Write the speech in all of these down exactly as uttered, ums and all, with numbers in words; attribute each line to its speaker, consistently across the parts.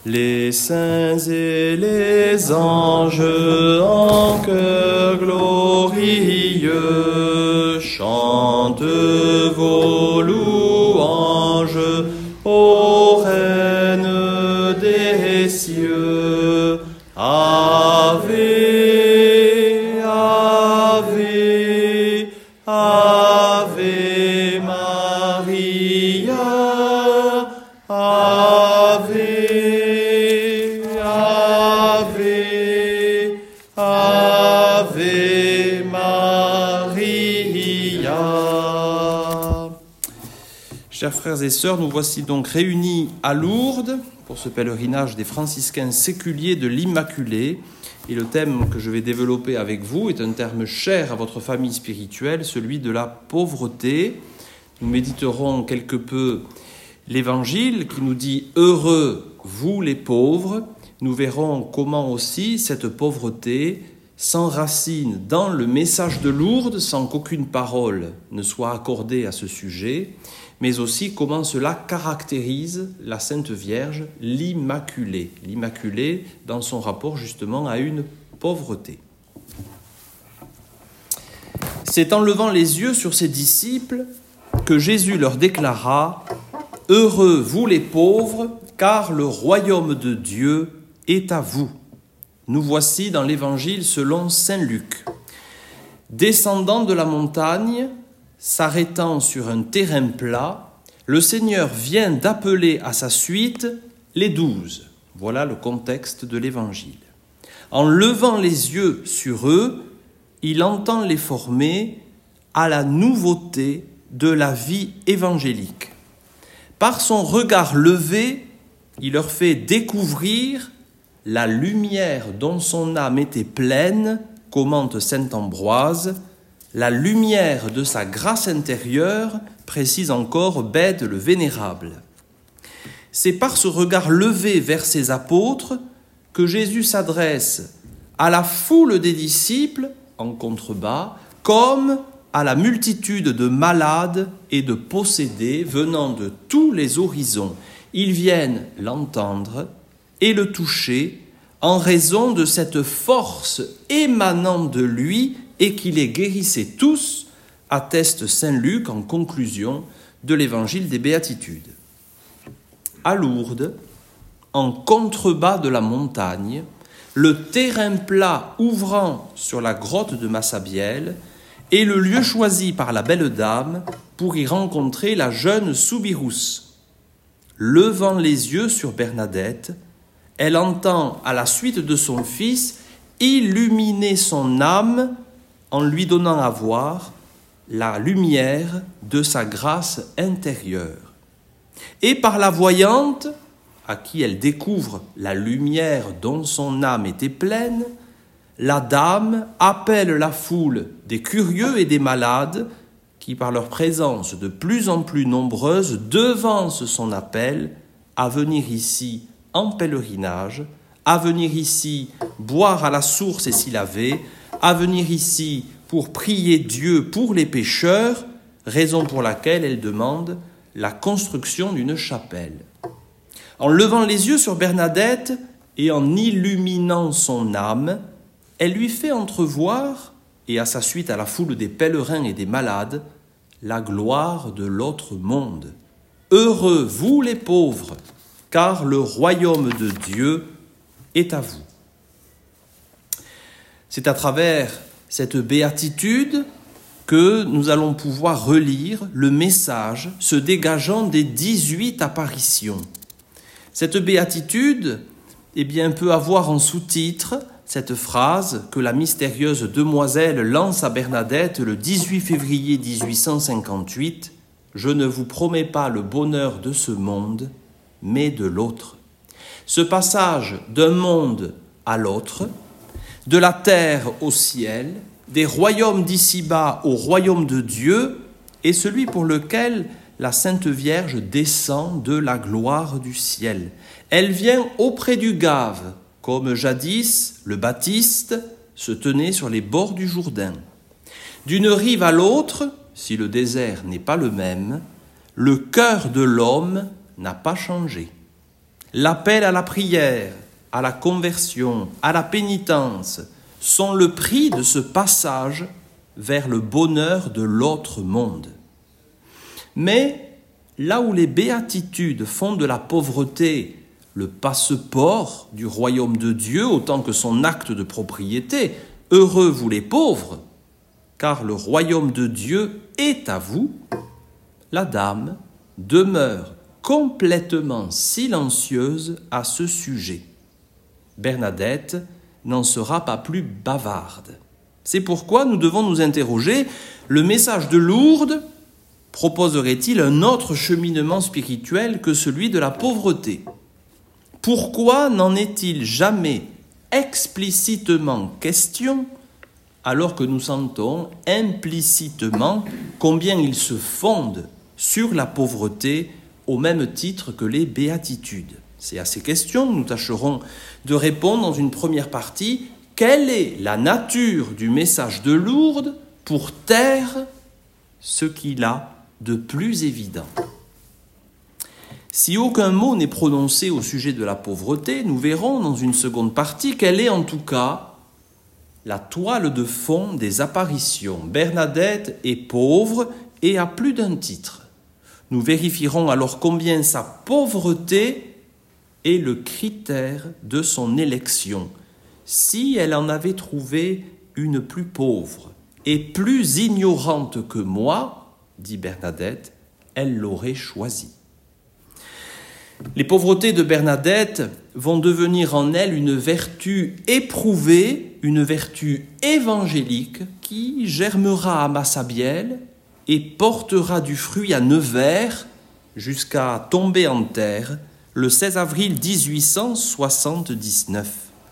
Speaker 1: Les saints et les anges en chœur glorieux chantent vos louanges, ô Reine des cieux. Ave, Ave, Ave Maria, Ave, Ave, Ave Maria. Chers frères et sœurs, nous voici donc réunis à Lourdes pour ce pèlerinage des franciscains séculiers de l'Immaculée. Et le thème que je vais développer avec vous est un terme cher à votre famille spirituelle, celui de la pauvreté. Nous méditerons quelque peu l'Évangile qui nous dit « Heureux, vous les pauvres ». Nous verrons comment aussi cette pauvreté s'enracine dans le message de Lourdes sans qu'aucune parole ne soit accordée à ce sujet, mais aussi comment cela caractérise la Sainte Vierge, l'Immaculée. L'Immaculée dans son rapport justement à une pauvreté. C'est en levant les yeux sur ses disciples que Jésus leur déclara « Heureux vous les pauvres, car le royaume de Dieu est à vous. » Nous voici dans l'Évangile selon saint Luc. Descendant de la montagne, s'arrêtant sur un terrain plat, le Seigneur vient d'appeler à sa suite les douze. Voilà le contexte de l'Évangile. En levant les yeux sur eux, il entend les former à la nouveauté de la vie évangélique. Par son regard levé, il leur fait découvrir la lumière dont son âme était pleine, commente saint Ambroise, la lumière de sa grâce intérieure, précise encore Bède le Vénérable. C'est par ce regard levé vers ses apôtres que Jésus s'adresse à la foule des disciples, en contrebas, comme à la multitude de malades et de possédés venant de tous les horizons. Ils viennent l'entendre et le toucher en raison de cette force émanant de lui et qui les guérissait tous, atteste saint Luc en conclusion de l'évangile des Béatitudes. À Lourdes, en contrebas de la montagne, le terrain plat ouvrant sur la grotte de Massabielle est le lieu choisi par la belle dame pour y rencontrer la jeune Soubirous. Levant les yeux sur Bernadette, elle entend, à la suite de son fils, illuminer son âme en lui donnant à voir la lumière de sa grâce intérieure. Et par la voyante, à qui elle découvre la lumière dont son âme était pleine, la dame appelle la foule des curieux et des malades qui, par leur présence de plus en plus nombreuse, devancent son appel à venir ici en pèlerinage, à venir ici boire à la source et s'y laver, à venir ici pour prier Dieu pour les pécheurs, raison pour laquelle elle demande la construction d'une chapelle. En levant les yeux sur Bernadette et en illuminant son âme, elle lui fait entrevoir, et à sa suite à la foule des pèlerins et des malades, la gloire de l'autre monde. Heureux vous les pauvres, car le royaume de Dieu est à vous. C'est à travers cette béatitude que nous allons pouvoir relire le message se dégageant des dix-huit apparitions. Cette béatitude, eh bien, peut avoir en sous-titre cette phrase que la mystérieuse demoiselle lance à Bernadette le dix-huit février dix-huit cent cinquante-huit « Je ne vous promets pas le bonheur de ce monde, mais de l'autre ». Ce passage d'un monde à l'autre, de la terre au ciel, des royaumes d'ici-bas au royaume de Dieu, est celui pour lequel la Sainte Vierge descend de la gloire du ciel. Elle vient auprès du Gave, comme jadis le Baptiste se tenait sur les bords du Jourdain. D'une rive à l'autre, si le désert n'est pas le même, le cœur de l'homme n'a pas changé. L'appel à la prière, à la conversion, à la pénitence sont le prix de ce passage vers le bonheur de l'autre monde. Mais là où les béatitudes font de la pauvreté le passeport du royaume de Dieu autant que son acte de propriété, heureux vous les pauvres, car le royaume de Dieu est à vous, la dame demeure complètement silencieuse à ce sujet. Bernadette n'en sera pas plus bavarde. C'est pourquoi nous devons nous interroger, le message de Lourdes proposerait-il un autre cheminement spirituel que celui de la pauvreté ? Pourquoi n'en est-il jamais explicitement question alors que nous sentons implicitement combien il se fonde sur la pauvreté au même titre que les béatitudes? C'est à ces questions que nous tâcherons de répondre dans une première partie. Quelle est la nature du message de Lourdes pour taire ce qu'il a de plus évident? Si aucun mot n'est prononcé au sujet de la pauvreté, nous verrons dans une seconde partie quelle est en tout cas la toile de fond des apparitions. Bernadette est pauvre et a plus d'un titre. Nous vérifierons alors combien sa pauvreté est le critère de son élection. Si elle en avait trouvé une plus pauvre et plus ignorante que moi, dit Bernadette, elle l'aurait choisie. Les pauvretés de Bernadette vont devenir en elle une vertu éprouvée, une vertu évangélique qui germera à Massabielle et portera du fruit à Nevers jusqu'à tomber en terre le seize avril dix-huit cent soixante-dix-neuf.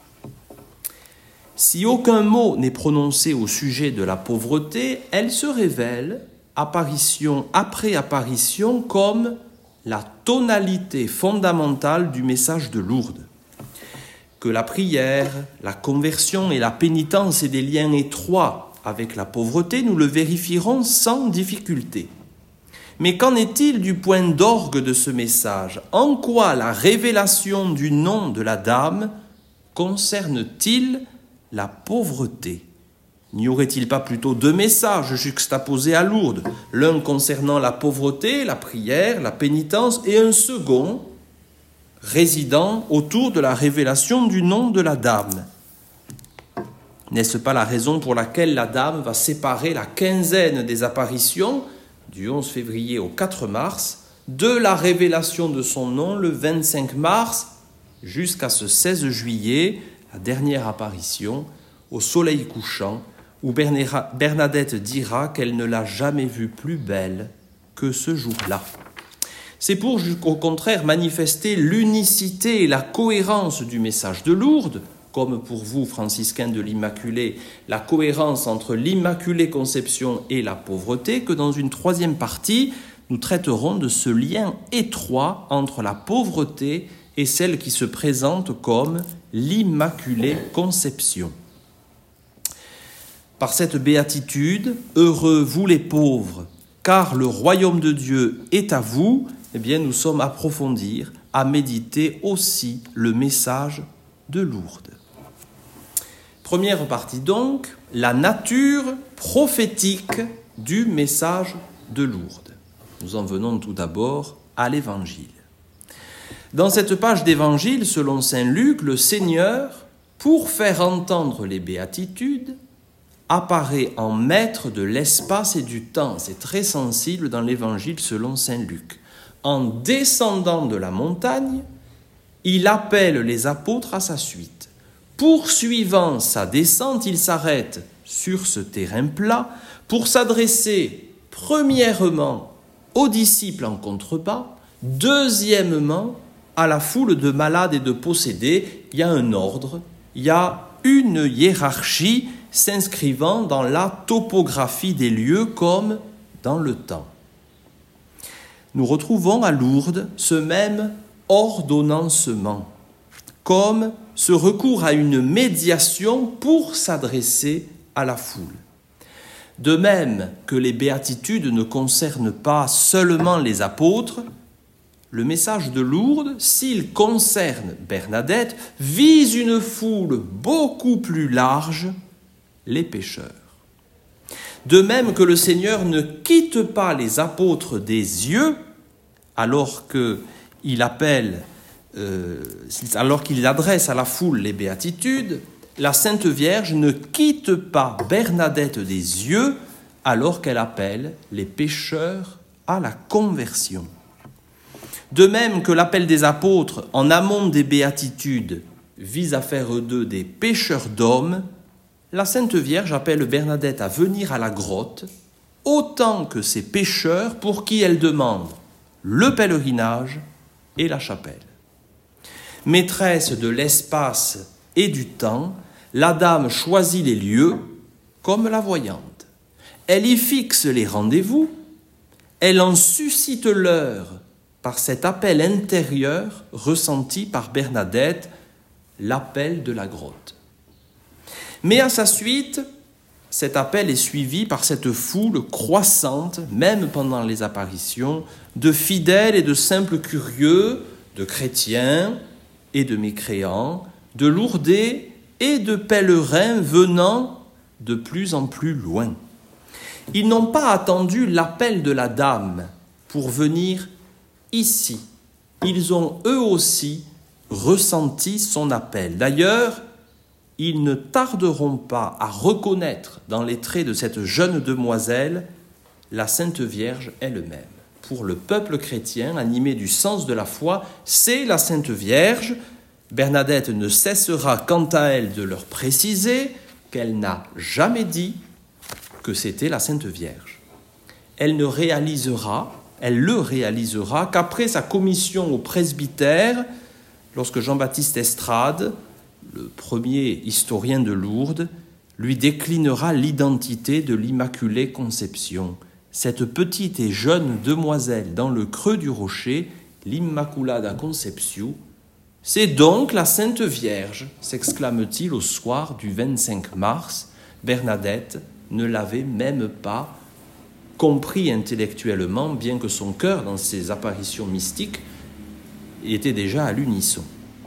Speaker 1: Si aucun mot n'est prononcé au sujet de la pauvreté, elle se révèle, apparition après apparition, comme la tonalité fondamentale du message de Lourdes. Que la prière, la conversion et la pénitence aient des liens étroits avec la pauvreté, nous le vérifierons sans difficulté. Mais qu'en est-il du point d'orgue de ce message? En quoi la révélation du nom de la dame concerne-t-il la pauvreté? N'y aurait-il pas plutôt deux messages juxtaposés à Lourdes, l'un concernant la pauvreté, la prière, la pénitence, et un second résidant autour de la révélation du nom de la dame? N'est-ce pas la raison pour laquelle la dame va séparer la quinzaine des apparitions, du onze février au quatre mars, de la révélation de son nom le vingt-cinq mars jusqu'à ce seize juillet, la dernière apparition, au soleil couchant, où Bernadette dira qu'elle ne l'a jamais vue plus belle que ce jour-là. C'est pour, au contraire, manifester l'unicité et la cohérence du message de Lourdes, comme pour vous, franciscains de l'Immaculée, la cohérence entre l'Immaculée Conception et la pauvreté, que dans une troisième partie, nous traiterons de ce lien étroit entre la pauvreté et celle qui se présente comme l'Immaculée Conception. Par cette béatitude, heureux vous les pauvres, car le royaume de Dieu est à vous, eh bien nous sommes à approfondir, à méditer aussi le message de Lourdes. Première partie donc, la nature prophétique du message de Lourdes. Nous en venons tout d'abord à l'Évangile. Dans cette page d'Évangile, selon saint Luc, le Seigneur, pour faire entendre les béatitudes, apparaît en maître de l'espace et du temps. C'est très sensible dans l'Évangile selon saint Luc. En descendant de la montagne, il appelle les apôtres à sa suite. Poursuivant sa descente, il s'arrête sur ce terrain plat pour s'adresser premièrement aux disciples en contrebas, deuxièmement à la foule de malades et de possédés. Il y a un ordre, il y a une hiérarchie s'inscrivant dans la topographie des lieux comme dans le temps. Nous retrouvons à Lourdes ce même ordonnancement, comme ce recours à une médiation pour s'adresser à la foule. De même que les béatitudes ne concernent pas seulement les apôtres, le message de Lourdes, s'il concerne Bernadette, vise une foule beaucoup plus large, les pécheurs. De même que le Seigneur ne quitte pas les apôtres des yeux, alors qu'il appelle, euh, alors qu'il adresse à la foule les béatitudes, la Sainte Vierge ne quitte pas Bernadette des yeux, alors qu'elle appelle les pécheurs à la conversion. De même que l'appel des apôtres en amont des béatitudes vise à faire d'eux des pécheurs d'hommes, la Sainte Vierge appelle Bernadette à venir à la grotte autant que ces pécheurs pour qui elle demande le pèlerinage et la chapelle. Maîtresse de l'espace et du temps, la dame choisit les lieux comme la voyante. Elle y fixe les rendez-vous, elle en suscite l'heure par cet appel intérieur ressenti par Bernadette, l'appel de la grotte. Mais à sa suite, cet appel est suivi par cette foule croissante, même pendant les apparitions, de fidèles et de simples curieux, de chrétiens et de mécréants, de lourdés et de pèlerins venant de plus en plus loin. Ils n'ont pas attendu l'appel de la dame pour venir ici. Ils ont eux aussi ressenti son appel. D'ailleurs, ils ne tarderont pas à reconnaître dans les traits de cette jeune demoiselle la Sainte Vierge elle-même. Pour le peuple chrétien, animé du sens de la foi, c'est la Sainte Vierge. Bernadette ne cessera quant à elle de leur préciser qu'elle n'a jamais dit que c'était la Sainte Vierge. Elle ne réalisera, elle le réalisera qu'après sa commission au presbytère, lorsque Jean-Baptiste Estrade, le premier historien de Lourdes, lui déclinera l'identité de l'Immaculée Conception. Cette petite et jeune demoiselle dans le creux du rocher, l'Immaculada Conceptio, c'est donc la Sainte Vierge, s'exclame-t-il au soir du vingt-cinq mars. Bernadette ne l'avait même pas compris intellectuellement, bien que son cœur, dans ses apparitions mystiques, était déjà à l'unisson.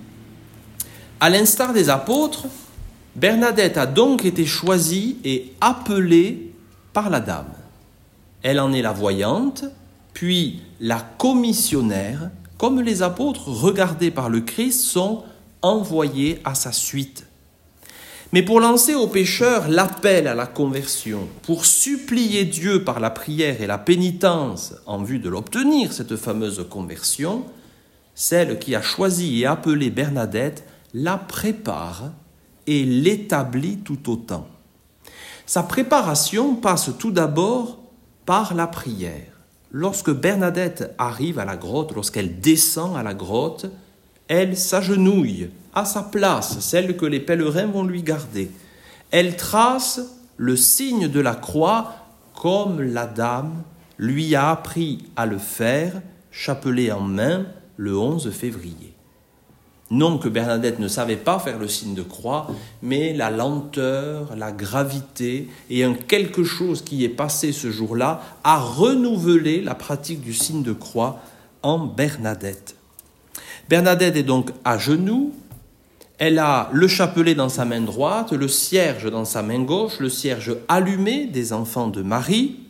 Speaker 1: À l'instar des apôtres, Bernadette a donc été choisie et appelée par la dame. Elle en est la voyante, puis la commissionnaire, comme les apôtres regardés par le Christ sont envoyés à sa suite. Mais pour lancer aux pécheurs l'appel à la conversion, pour supplier Dieu par la prière et la pénitence en vue de l'obtenir, cette fameuse conversion, celle qui a choisi et appelé Bernadette la prépare et l'établit tout autant. Sa préparation passe tout d'abord par la prière. Lorsque Bernadette arrive à la grotte, lorsqu'elle descend à la grotte, elle s'agenouille à sa place, celle que les pèlerins vont lui garder. Elle trace le signe de la croix comme la dame lui a appris à le faire, chapelet en main, le onze février. Non que Bernadette ne savait pas faire le signe de croix, mais la lenteur, la gravité et un quelque chose qui est passé ce jour-là a renouvelé la pratique du signe de croix en Bernadette. Bernadette est donc à genoux, elle a le chapelet dans sa main droite, le cierge dans sa main gauche, le cierge allumé des enfants de Marie,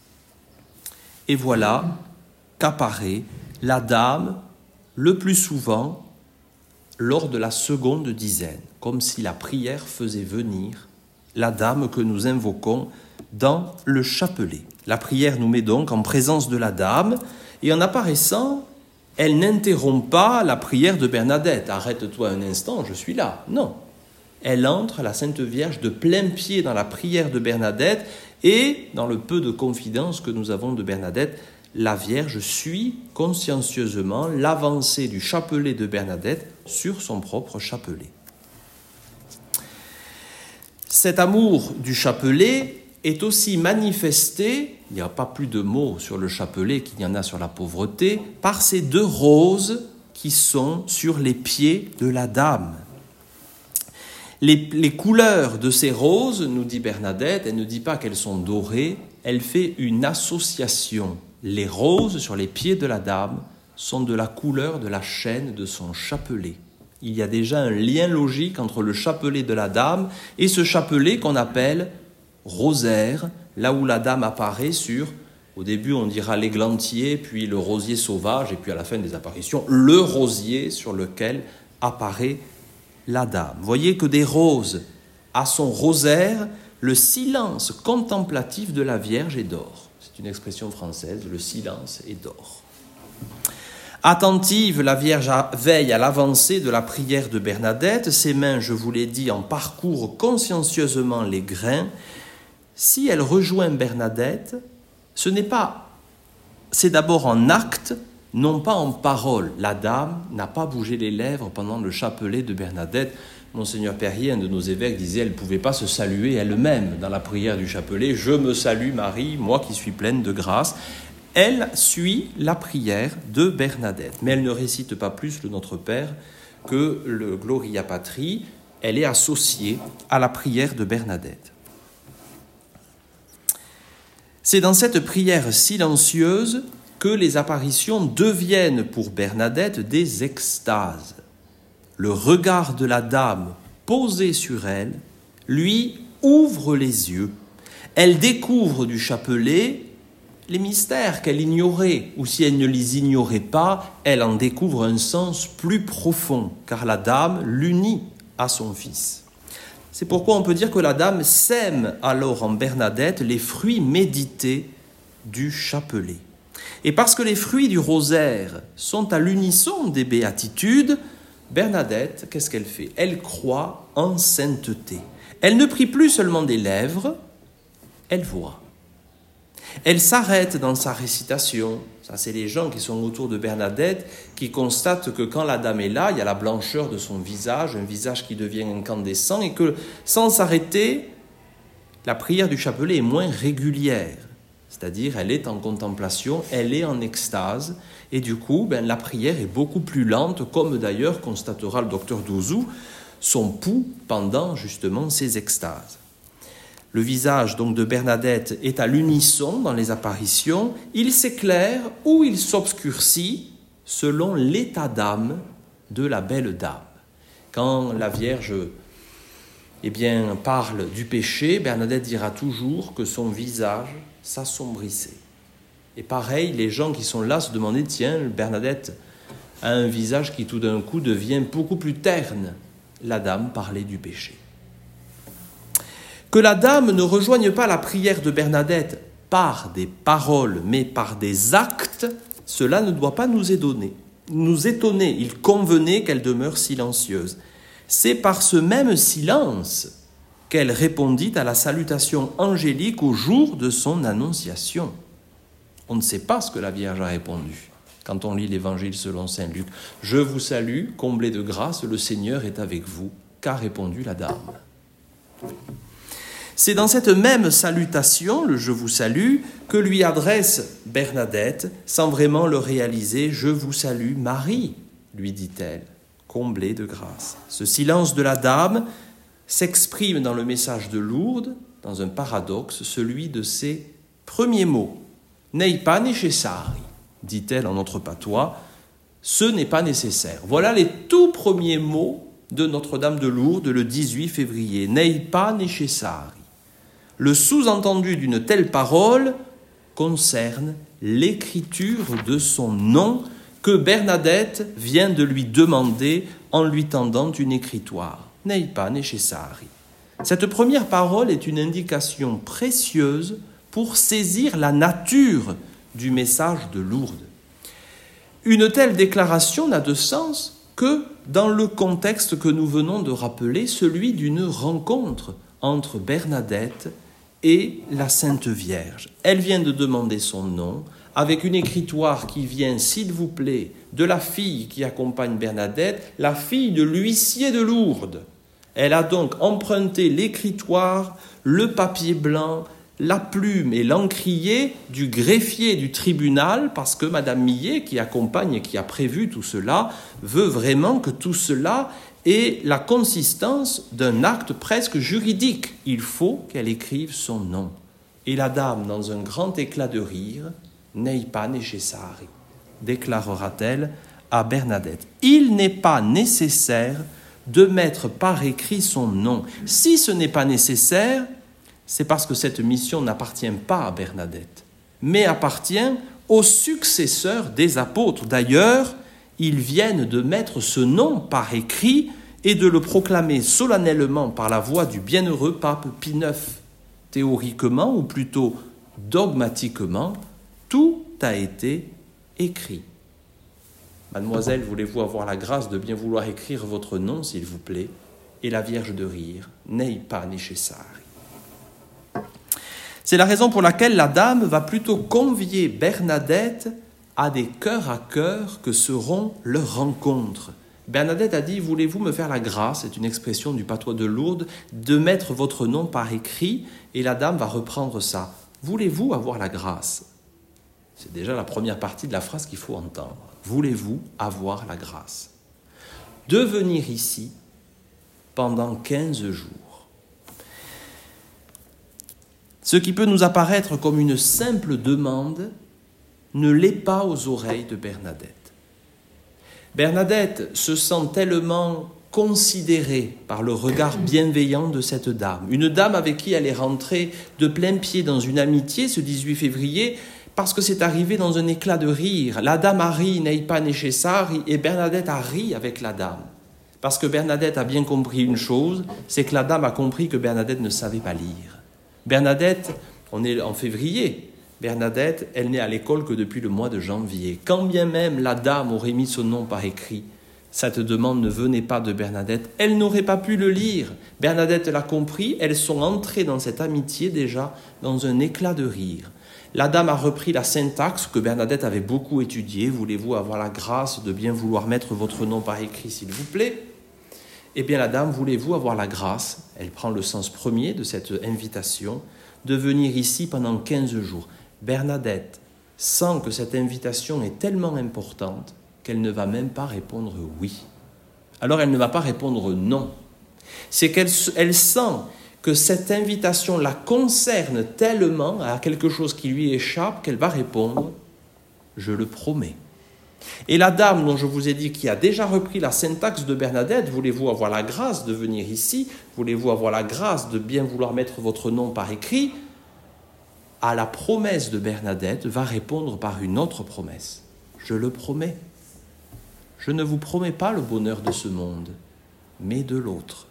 Speaker 1: et voilà qu'apparaît la dame le plus souvent lors de la seconde dizaine, comme si la prière faisait venir la dame que nous invoquons dans le chapelet. La prière nous met donc en présence de la dame, et en apparaissant, elle n'interrompt pas la prière de Bernadette. « Arrête-toi un instant, je suis là. » Non. Elle entre, la Sainte Vierge, de plein pied dans la prière de Bernadette, et dans le peu de confidence que nous avons de Bernadette, la Vierge suit consciencieusement l'avancée du chapelet de Bernadette sur son propre chapelet. Cet amour du chapelet est aussi manifesté, il n'y a pas plus de mots sur le chapelet qu'il y en a sur la pauvreté, par ces deux roses qui sont sur les pieds de la dame. Les, les couleurs de ces roses, nous dit Bernadette, elle ne dit pas qu'elles sont dorées, elle fait une association. Les roses sur les pieds de la dame sont de la couleur de la chaîne de son chapelet. Il y a déjà un lien logique entre le chapelet de la dame et ce chapelet qu'on appelle rosaire, là où la dame apparaît sur, au début on dira l'églantier, puis le rosier sauvage, et puis à la fin des apparitions, le rosier sur lequel apparaît la dame. Voyez que des roses à son rosaire, le silence contemplatif de la Vierge est d'or. C'est une expression française, le silence est d'or. Attentive, la Vierge veille à l'avancée de la prière de Bernadette. Ses mains, je vous l'ai dit, en parcourent consciencieusement les grains. Si elle rejoint Bernadette, ce n'est pas, c'est d'abord en acte, non pas en parole. La dame n'a pas bougé les lèvres pendant le chapelet de Bernadette. Monseigneur Perrier, un de nos évêques, disait qu'elle ne pouvait pas se saluer elle-même dans la prière du chapelet. « Je me salue Marie, moi qui suis pleine de grâce ». Elle suit la prière de Bernadette, mais elle ne récite pas plus le Notre Père que le Gloria Patri. Elle est associée à la prière de Bernadette. C'est dans cette prière silencieuse que les apparitions deviennent pour Bernadette des extases. Le regard de la dame posé sur elle lui ouvre les yeux. Elle découvre du chapelet les mystères qu'elle ignorait, ou si elle ne les ignorait pas, elle en découvre un sens plus profond, car la dame l'unit à son fils. C'est pourquoi on peut dire que la dame sème alors en Bernadette les fruits médités du chapelet. Et parce que les fruits du rosaire sont à l'unisson des béatitudes, Bernadette, qu'est-ce qu'elle fait? Elle croit en sainteté. Elle ne prie plus seulement des lèvres, elle voit. Elle s'arrête dans sa récitation. Ça, c'est les gens qui sont autour de Bernadette qui constatent que quand la dame est là, il y a la blancheur de son visage, un visage qui devient incandescent, et que sans s'arrêter, la prière du chapelet est moins régulière. C'est-à-dire, elle est en contemplation, elle est en extase, et du coup, ben, la prière est beaucoup plus lente, comme d'ailleurs constatera le docteur Douzou, son pouls pendant justement ces extases. Le visage donc de Bernadette est à l'unisson dans les apparitions. Il s'éclaire ou il s'obscurcit selon l'état d'âme de la belle dame. Quand la Vierge eh bien, parle du péché, Bernadette dira toujours que son visage s'assombrissait. Et pareil, les gens qui sont là se demandaient, tiens, Bernadette a un visage qui tout d'un coup devient beaucoup plus terne. La dame parlait du péché. Que la dame ne rejoigne pas la prière de Bernadette par des paroles, mais par des actes, cela ne doit pas nous étonner. Nous étonner, il convenait qu'elle demeure silencieuse. C'est par ce même silence qu'elle répondit à la salutation angélique au jour de son annonciation. On ne sait pas ce que la Vierge a répondu quand on lit l'Évangile selon saint Luc. « Je vous salue, comblée de grâce, le Seigneur est avec vous. » Qu'a répondu la dame? C'est dans cette même salutation, le « Je vous salue », que lui adresse Bernadette, sans vraiment le réaliser. « Je vous salue, Marie », lui dit-elle, comblée de grâce. Ce silence de la dame s'exprime dans le message de Lourdes, dans un paradoxe, celui de ses premiers mots. « Nei pas necessari », dit-elle en notre patois, « ce n'est pas nécessaire ». Voilà les tout premiers mots de Notre-Dame de Lourdes le dix-huit février. « Nei pas necessari ». Le sous-entendu d'une telle parole concerne l'écriture de son nom que Bernadette vient de lui demander en lui tendant une écritoire. « Nei pas necessari ». Cette première parole est une indication précieuse pour saisir la nature du message de Lourdes. Une telle déclaration n'a de sens que dans le contexte que nous venons de rappeler, celui d'une rencontre entre Bernadette et la Sainte Vierge. Elle vient de demander son nom, avec une écritoire qui vient, s'il vous plaît, de la fille qui accompagne Bernadette, la fille de l'huissier de Lourdes. Elle a donc emprunté l'écritoire, le papier blanc, la plume et l'encrier du greffier du tribunal, parce que Madame Millet, qui accompagne et qui a prévu tout cela, veut vraiment que tout cela ait la consistance d'un acte presque juridique. Il faut qu'elle écrive son nom. Et la dame, dans un grand éclat de rire, « Nei pas necessari ». déclarera-t-elle à Bernadette. « Il n'est pas nécessaire de mettre par écrit son nom. Si ce n'est pas nécessaire, c'est parce que cette mission n'appartient pas à Bernadette, mais appartient aux successeurs des apôtres. D'ailleurs, ils viennent de mettre ce nom par écrit et de le proclamer solennellement par la voix du bienheureux pape Pie neuf. Théoriquement, ou plutôt dogmatiquement, tout a été écrit. Mademoiselle, voulez-vous avoir la grâce de bien vouloir écrire votre nom, s'il vous plaît, et la Vierge de rire, nei pas necessari. C'est la raison pour laquelle la dame va plutôt convier Bernadette à des cœurs à cœur que seront leurs rencontres. Bernadette a dit « Voulez-vous me faire la grâce ?» c'est une expression du patois de Lourdes, de mettre votre nom par écrit, et la dame va reprendre ça. « Voulez-vous avoir la grâce ?» C'est déjà la première partie de la phrase qu'il faut entendre. « Voulez-vous avoir la grâce ?» De venir ici pendant quinze jours. Ce qui peut nous apparaître comme une simple demande ne l'est pas aux oreilles de Bernadette. Bernadette se sent tellement considérée par le regard bienveillant de cette dame, une dame avec qui elle est rentrée de plein pied dans une amitié ce dix-huit février, parce que c'est arrivé dans un éclat de rire. La dame a ri, nei pas necessari, et Bernadette a ri avec la dame. Parce que Bernadette a bien compris une chose, c'est que la dame a compris que Bernadette ne savait pas lire. Bernadette, on est en février, Bernadette, elle n'est à l'école que depuis le mois de janvier. Quand bien même la dame aurait mis son nom par écrit, cette demande ne venait pas de Bernadette, elle n'aurait pas pu le lire. Bernadette l'a compris, elles sont entrées dans cette amitié déjà dans un éclat de rire. La dame a repris la syntaxe que Bernadette avait beaucoup étudiée. Voulez-vous avoir la grâce de bien vouloir mettre votre nom par écrit, s'il vous plaît ? Eh bien, la dame, voulez-vous avoir la grâce, elle prend le sens premier de cette invitation, de venir ici pendant quinze jours. Bernadette sent que cette invitation est tellement importante qu'elle ne va même pas répondre oui. Alors, elle ne va pas répondre non. C'est qu'elle elle sent que cette invitation la concerne tellement à quelque chose qui lui échappe qu'elle va répondre « je le promets ». Et la dame dont je vous ai dit qui a déjà repris la syntaxe de Bernadette, voulez-vous avoir la grâce de venir ici, voulez-vous avoir la grâce de bien vouloir mettre votre nom par écrit, à la promesse de Bernadette va répondre par une autre promesse. Je le promets. Je ne vous promets pas le bonheur de ce monde, mais de l'autre.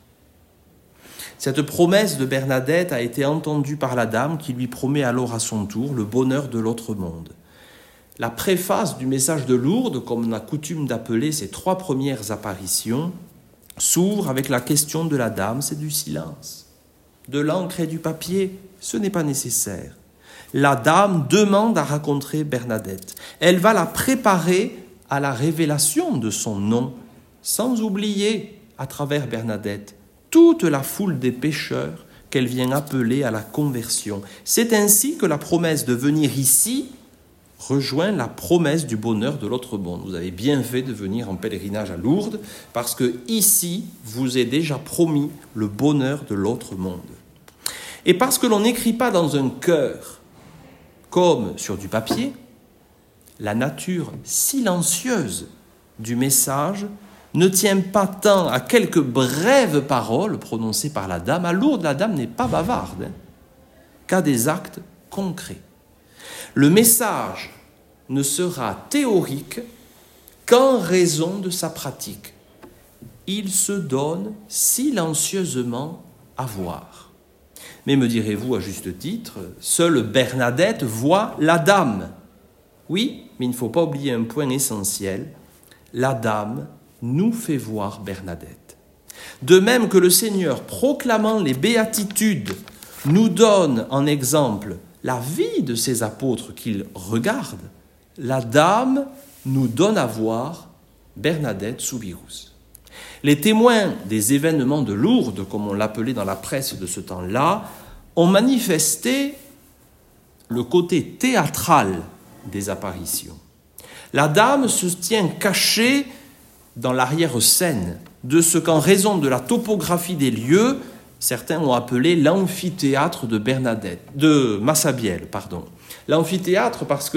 Speaker 1: Cette promesse de Bernadette a été entendue par la dame qui lui promet alors à son tour le bonheur de l'autre monde. La préface du message de Lourdes, comme on a coutume d'appeler ces trois premières apparitions, s'ouvre avec la question de la dame, c'est du silence. De l'encre et du papier, ce n'est pas nécessaire. La dame demande à rencontrer Bernadette. Elle va la préparer à la révélation de son nom, sans oublier, à travers Bernadette, toute la foule des pécheurs qu'elle vient appeler à la conversion. C'est ainsi que la promesse de venir ici rejoint la promesse du bonheur de l'autre monde. Vous avez bien fait de venir en pèlerinage à Lourdes, parce que ici, vous est déjà promis le bonheur de l'autre monde. Et parce que l'on n'écrit pas dans un cœur, comme sur du papier, la nature silencieuse du message ne tient pas tant à quelques brèves paroles prononcées par la dame. À Lourdes, la dame n'est pas bavarde, hein, qu'à des actes concrets. Le message ne sera théorique qu'en raison de sa pratique. Il se donne silencieusement à voir. Mais me direz-vous à juste titre, seule Bernadette voit la dame. Oui, mais il ne faut pas oublier un point essentiel, la dame nous fait voir Bernadette. De même que le Seigneur, proclamant les béatitudes, nous donne en exemple la vie de ces apôtres qu'il regarde, la dame nous donne à voir Bernadette Soubirous. Les témoins des événements de Lourdes, comme on l'appelait dans la presse de ce temps-là, ont manifesté le côté théâtral des apparitions. La dame se tient cachée dans l'arrière-scène de ce qu'en raison de la topographie des lieux, certains ont appelé l'amphithéâtre de Bernadette, de Massabielle, pardon. L'amphithéâtre parce que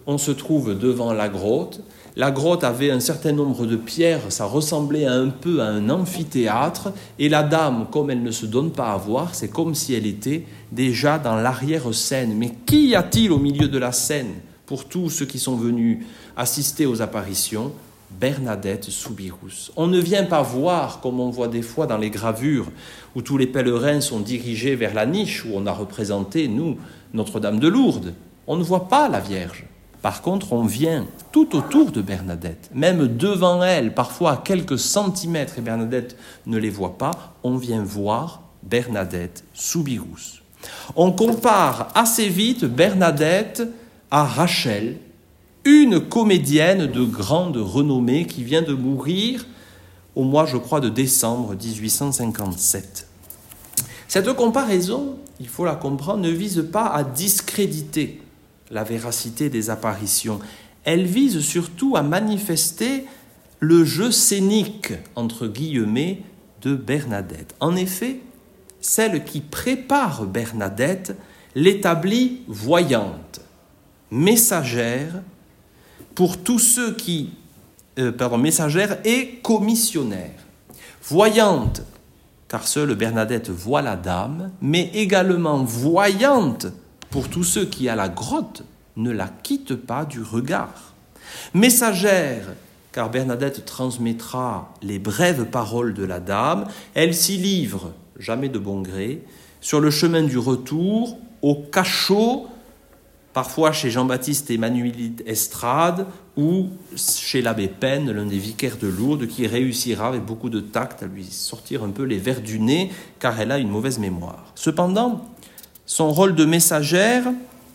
Speaker 1: on se trouve devant la grotte. La grotte avait un certain nombre de pierres, ça ressemblait un peu à un amphithéâtre, et la dame, comme elle ne se donne pas à voir, c'est comme si elle était déjà dans l'arrière-scène. Mais qu'y a-t-il au milieu de la scène pour tous ceux qui sont venus assister aux apparitions? Bernadette Soubirous. On ne vient pas voir, comme on voit des fois dans les gravures, où tous les pèlerins sont dirigés vers la niche où on a représenté, nous, Notre-Dame de Lourdes. On ne voit pas la Vierge. Par contre, on vient tout autour de Bernadette, même devant elle, parfois à quelques centimètres, et Bernadette ne les voit pas, on vient voir Bernadette Soubirous. On compare assez vite Bernadette à Rachel, une comédienne de grande renommée qui vient de mourir au mois, je crois, de décembre dix-huit cent cinquante-sept. Cette comparaison, il faut la comprendre, ne vise pas à discréditer la véracité des apparitions. Elle vise surtout à manifester le jeu scénique, entre guillemets, de Bernadette. En effet, celle qui prépare Bernadette l'établit voyante, messagère, pour tous ceux qui... Euh, pardon, messagère et commissionnaire. Voyante, car seule Bernadette voit la dame, mais également voyante, pour tous ceux qui, à la grotte, ne la quittent pas du regard. Messagère, car Bernadette transmettra les brèves paroles de la dame, elle s'y livre, jamais de bon gré, sur le chemin du retour, au cachot, parfois chez Jean-Baptiste Emmanuelite Estrade ou chez l'abbé Pen, l'un des vicaires de Lourdes, qui réussira avec beaucoup de tact à lui sortir un peu les vers du nez, car elle a une mauvaise mémoire. Cependant, son rôle de messagère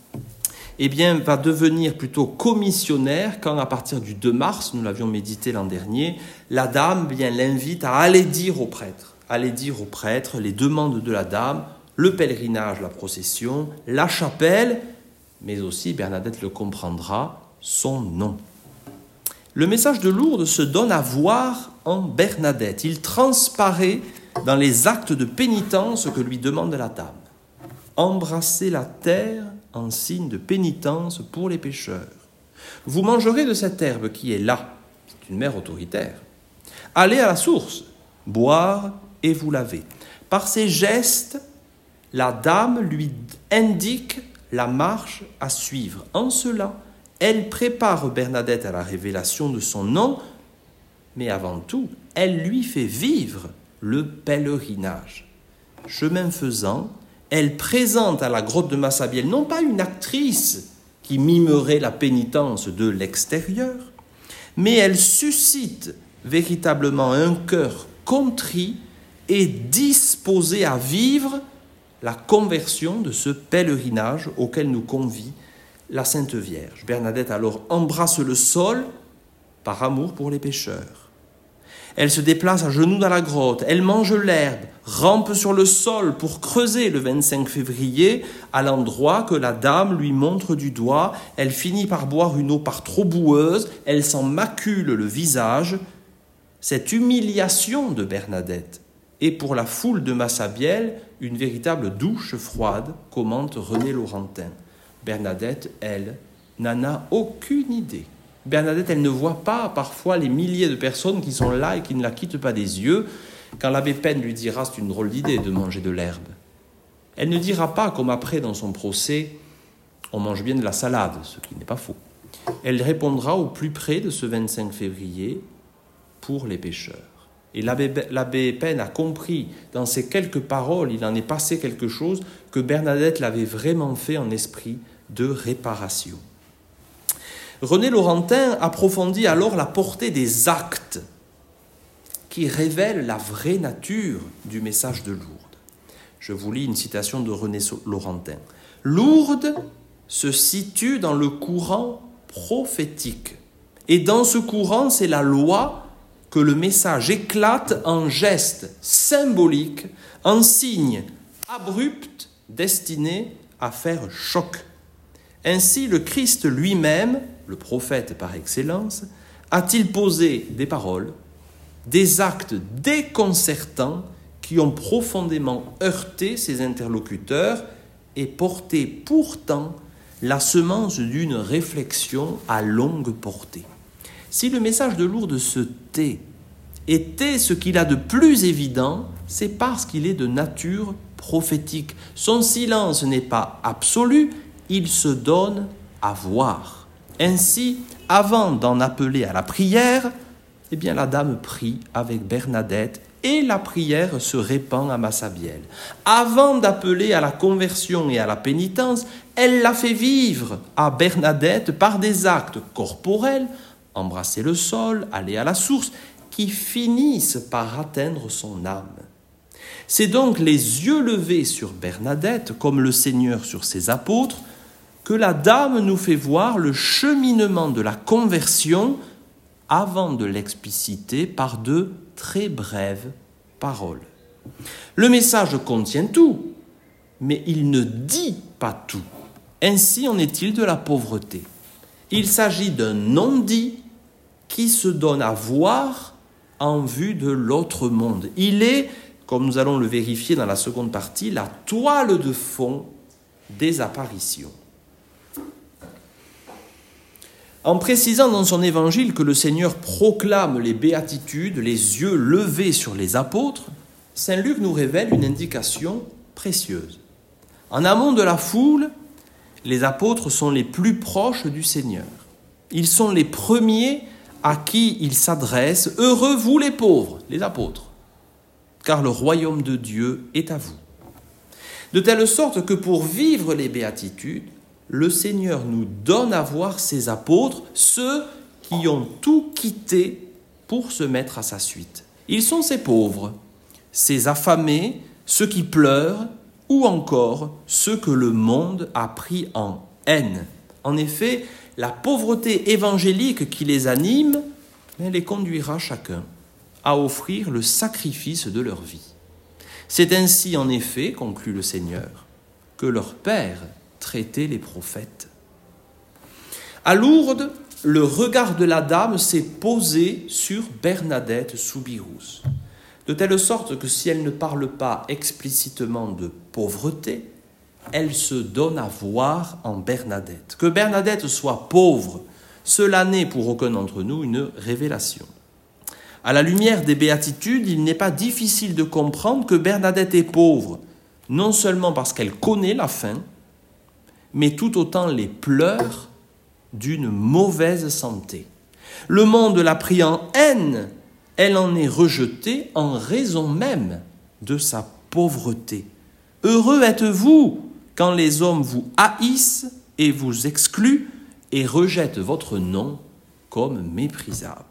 Speaker 1: eh bien, va devenir plutôt commissionnaire quand, à partir du deux mars, nous l'avions médité l'an dernier, la dame bien l'invite à aller dire au prêtre, aller dire au prêtre les demandes de la dame, le pèlerinage, la procession, la chapelle, mais aussi, Bernadette le comprendra, son nom. Le message de Lourdes se donne à voir en Bernadette. Il transparaît dans les actes de pénitence que lui demande la dame. Embrassez la terre en signe de pénitence pour les pécheurs. Vous mangerez de cette herbe qui est là. C'est une mère autoritaire. Allez à la source, boire et vous laver. Par ces gestes, la dame lui indique la marche à suivre. En cela, elle prépare Bernadette à la révélation de son nom, mais avant tout, elle lui fait vivre le pèlerinage. Chemin faisant, elle présente à la grotte de Massabielle non pas une actrice qui mimerait la pénitence de l'extérieur, mais elle suscite véritablement un cœur contrit et disposé à vivre la conversion de ce pèlerinage auquel nous convie la Sainte Vierge. Bernadette alors embrasse le sol par amour pour les pécheurs. Elle se déplace à genoux dans la grotte, elle mange l'herbe, rampe sur le sol pour creuser le vingt-cinq février à l'endroit que la dame lui montre du doigt. Elle finit par boire une eau par trop boueuse, elle s'en macule le visage. Cette humiliation de Bernadette est pour la foule de Massabielle une véritable douche froide, commente René Laurentin. Bernadette, elle, n'en a aucune idée. Bernadette, elle ne voit pas parfois les milliers de personnes qui sont là et qui ne la quittent pas des yeux. Quand l'abbé Pen lui dira « c'est une drôle d'idée de manger de l'herbe », elle ne dira pas, comme après dans son procès, « on mange bien de la salade », ce qui n'est pas faux. Elle répondra au plus près de ce vingt-cinq février pour les pécheurs. Et l'abbé, l'abbé Pen a compris, dans ces quelques paroles, il en est passé quelque chose, que Bernadette l'avait vraiment fait en esprit de réparation. René Laurentin approfondit alors la portée des actes qui révèlent la vraie nature du message de Lourdes. Je vous lis une citation de René Laurentin. « Lourdes se situe dans le courant prophétique. Et dans ce courant, c'est la loi que le message éclate en gestes symboliques, en signes abrupts destinés à faire choc. Ainsi, le Christ lui-même, le prophète par excellence, a-t-il posé des paroles, des actes déconcertants qui ont profondément heurté ses interlocuteurs et porté pourtant la semence d'une réflexion à longue portée. Si le message de Lourdes se tait, était ce qu'il a de plus évident, c'est parce qu'il est de nature prophétique. Son silence n'est pas absolu, il se donne à voir. Ainsi, avant d'en appeler à la prière, eh bien la dame prie avec Bernadette et la prière se répand à Massabielle. Avant d'appeler à la conversion et à la pénitence, elle l'a fait vivre à Bernadette par des actes corporels, embrasser le sol, aller à la source, qui finissent par atteindre son âme. C'est donc les yeux levés sur Bernadette, comme le Seigneur sur ses apôtres, que la dame nous fait voir le cheminement de la conversion avant de l'expliciter par de très brèves paroles. Le message contient tout, mais il ne dit pas tout. Ainsi en est-il de la pauvreté. Il s'agit d'un non-dit qui se donne à voir en vue de l'autre monde. Il est, comme nous allons le vérifier dans la seconde partie, la toile de fond des apparitions. En précisant dans son évangile que le Seigneur proclame les béatitudes, les yeux levés sur les apôtres, saint Luc nous révèle une indication précieuse. En amont de la foule, les apôtres sont les plus proches du Seigneur. Ils sont les premiers à qui il s'adresse. « Heureux vous les pauvres, les apôtres, car le royaume de Dieu est à vous. » De telle sorte que pour vivre les béatitudes, le Seigneur nous donne à voir ses apôtres, ceux qui ont tout quitté pour se mettre à sa suite. Ils sont ces pauvres, ces affamés, ceux qui pleurent, ou encore ceux que le monde a pris en haine. En effet, la pauvreté évangélique qui les anime, elle les conduira chacun à offrir le sacrifice de leur vie. C'est ainsi, en effet, conclut le Seigneur, que leur Père traitait les prophètes. À Lourdes, le regard de la dame s'est posé sur Bernadette Soubirous, de telle sorte que si elle ne parle pas explicitement de pauvreté, elle se donne à voir en Bernadette. Que Bernadette soit pauvre, cela n'est pour aucun d'entre nous une révélation. À la lumière des béatitudes, il n'est pas difficile de comprendre que Bernadette est pauvre, non seulement parce qu'elle connaît la faim, mais tout autant les pleurs d'une mauvaise santé. Le monde l'a pris en haine, elle en est rejetée en raison même de sa pauvreté. Heureux êtes-vous quand les hommes vous haïssent et vous excluent et rejettent votre nom comme méprisable.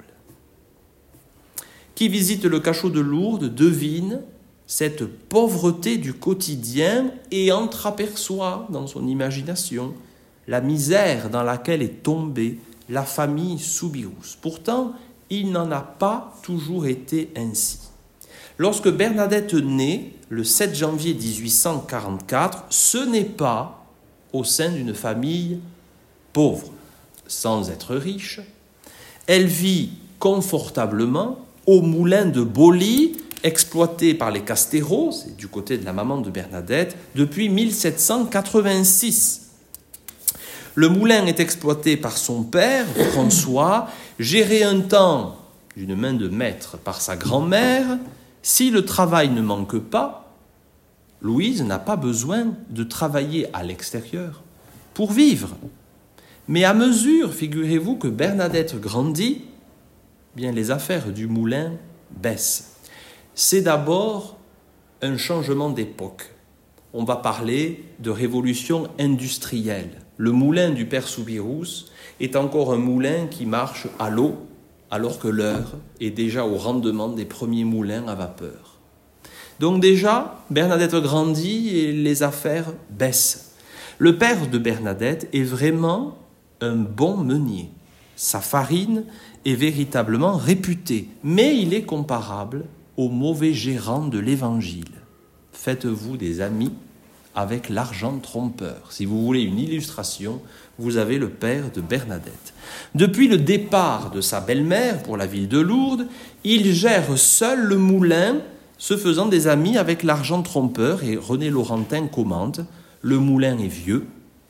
Speaker 1: Qui visite le cachot de Lourdes devine cette pauvreté du quotidien et entreaperçoit dans son imagination la misère dans laquelle est tombée la famille Soubirous. Pourtant, il n'en a pas toujours été ainsi. Lorsque Bernadette naît, le sept janvier dix-huit cent quarante-quatre, ce n'est pas au sein d'une famille pauvre, sans être riche. Elle vit confortablement au moulin de Boly, exploité par les Castéro, c'est du côté de la maman de Bernadette, depuis mille sept cent quatre-vingt-six. Le moulin est exploité par son père, François, géré un temps d'une main de maître par sa grand-mère. Si le travail ne manque pas, Louise n'a pas besoin de travailler à l'extérieur pour vivre. Mais à mesure, figurez-vous, que Bernadette grandit, bien les affaires du moulin baissent. C'est d'abord un changement d'époque. On va parler de révolution industrielle. Le moulin du père Soubirous est encore un moulin qui marche à l'eau, alors que l'heure est déjà au rendement des premiers moulins à vapeur. Donc déjà, Bernadette grandit et les affaires baissent. Le père de Bernadette est vraiment un bon meunier. Sa farine est véritablement réputée, mais il est comparable au mauvais gérant de l'Évangile. Faites-vous des amis avec l'argent trompeur. Si vous voulez une illustration, vous avez le père de Bernadette. Depuis le départ de sa belle-mère pour la ville de Lourdes, il gère seul le moulin, se faisant des amis avec l'argent trompeur, et René Laurentin commente « Le moulin est vieux,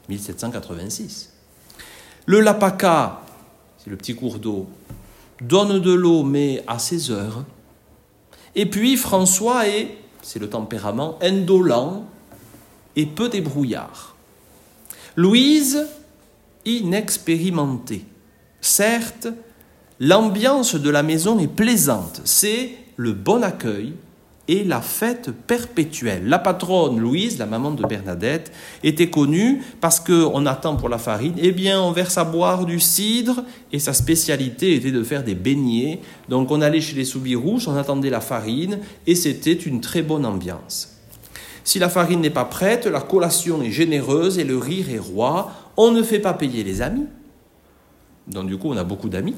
Speaker 1: mille sept cent quatre-vingt-six. Le Lapaka, c'est le petit cours d'eau, donne de l'eau mais à ses heures. Et puis François est, c'est le tempérament, indolent et peu débrouillard. Louise, inexpérimentée. Certes, l'ambiance de la maison est plaisante, c'est le bon accueil et la fête perpétuelle. La patronne Louise, la maman de Bernadette, était connue parce qu'on attend pour la farine, eh bien on verse à boire du cidre et sa spécialité était de faire des beignets. Donc on allait chez les Soubirous, on attendait la farine et c'était une très bonne ambiance. Si la farine n'est pas prête, la collation est généreuse et le rire est roi. On ne fait pas payer les amis. Donc du coup on a beaucoup d'amis.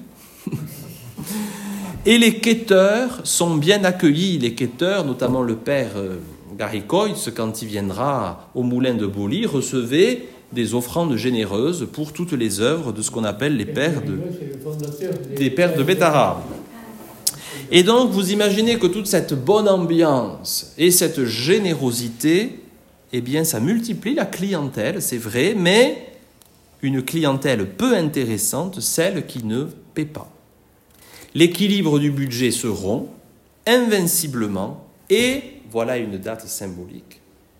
Speaker 1: Et les quêteurs sont bien accueillis, les quêteurs, notamment le père euh, Garicoïs, quand il viendra au moulin de Boli, recevait des offrandes généreuses pour toutes les œuvres de ce qu'on appelle les pères de, des pères de Bétarab. Et donc, vous imaginez que toute cette bonne ambiance et cette générosité, eh bien, ça multiplie la clientèle, c'est vrai, mais une clientèle peu intéressante, celle qui ne paie pas. L'équilibre du budget se rompt invinciblement et voilà une date symbolique.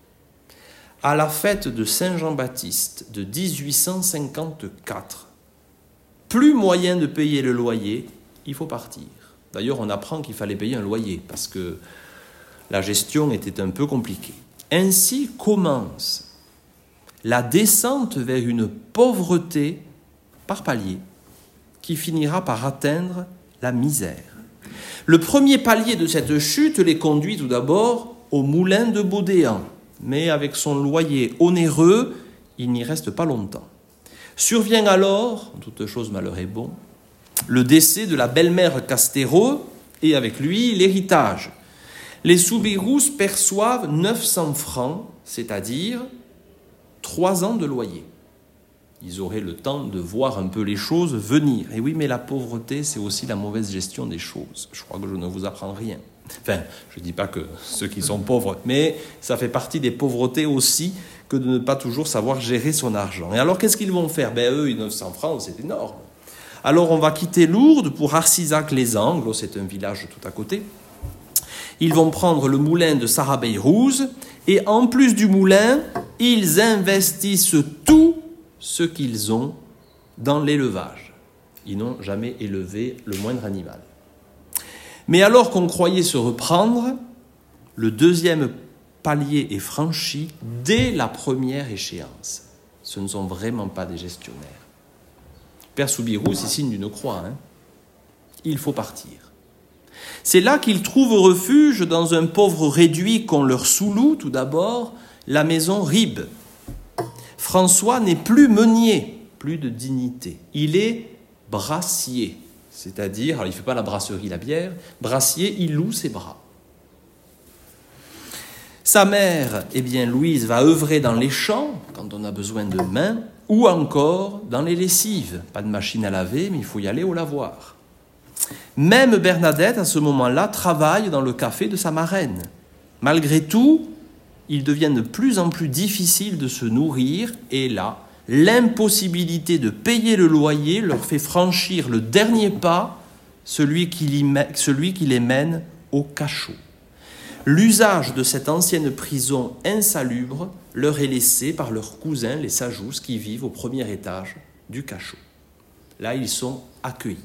Speaker 1: À la fête de Saint-Jean-Baptiste de dix-huit cent cinquante-quatre, plus moyen de payer le loyer, il faut partir. D'ailleurs, on apprend qu'il fallait payer un loyer parce que la gestion était un peu compliquée. Ainsi commence la descente vers une pauvreté par palier qui finira par atteindre la misère. Le premier palier de cette chute les conduit tout d'abord au moulin de Baudéan, mais avec son loyer onéreux, il n'y reste pas longtemps. Survient alors, en toute chose malheur est bon, le décès de la belle-mère Castéro et avec lui l'héritage. Les Soubirous perçoivent neuf cents francs, c'est-à-dire trois ans de loyer. Ils auraient le temps de voir un peu les choses venir. Et oui, mais la pauvreté, c'est aussi la mauvaise gestion des choses. Je crois que je ne vous apprends rien. Enfin, je ne dis pas que ceux qui sont pauvres, mais ça fait partie des pauvretés aussi que de ne pas toujours savoir gérer son argent. Et alors, qu'est-ce qu'ils vont faire ? Ben eux, neuf cents francs, c'est énorme. Alors, on va quitter Lourdes pour Arcisac-les-Angles, c'est un village tout à côté. Ils vont prendre le moulin de Sarabey-Rouze et en plus du moulin, ils investissent tout ce qu'ils ont dans l'élevage. Ils n'ont jamais élevé le moindre animal. Mais alors qu'on croyait se reprendre, le deuxième palier est franchi dès la première échéance. Ce ne sont vraiment pas des gestionnaires. Père Soubirous, il signe d'une croix. Hein. Il faut partir. C'est là qu'ils trouvent refuge dans un pauvre réduit qu'on leur sous-loue, tout d'abord, la maison Ribes. François n'est plus meunier, plus de dignité. Il est brassier, c'est-à-dire, alors il ne fait pas la brasserie, la bière, brassier, il loue ses bras. Sa mère, eh bien, Louise, va œuvrer dans les champs, quand on a besoin de mains, ou encore dans les lessives. Pas de machine à laver, mais il faut y aller au lavoir. Même Bernadette, à ce moment-là, travaille dans le café de sa marraine. Malgré tout, il devient de plus en plus difficile de se nourrir et là, l'impossibilité de payer le loyer leur fait franchir le dernier pas, celui qui, celui qui les mène au cachot. L'usage de cette ancienne prison insalubre leur est laissé par leurs cousins, les Sajous, qui vivent au premier étage du cachot. Là, ils sont accueillis.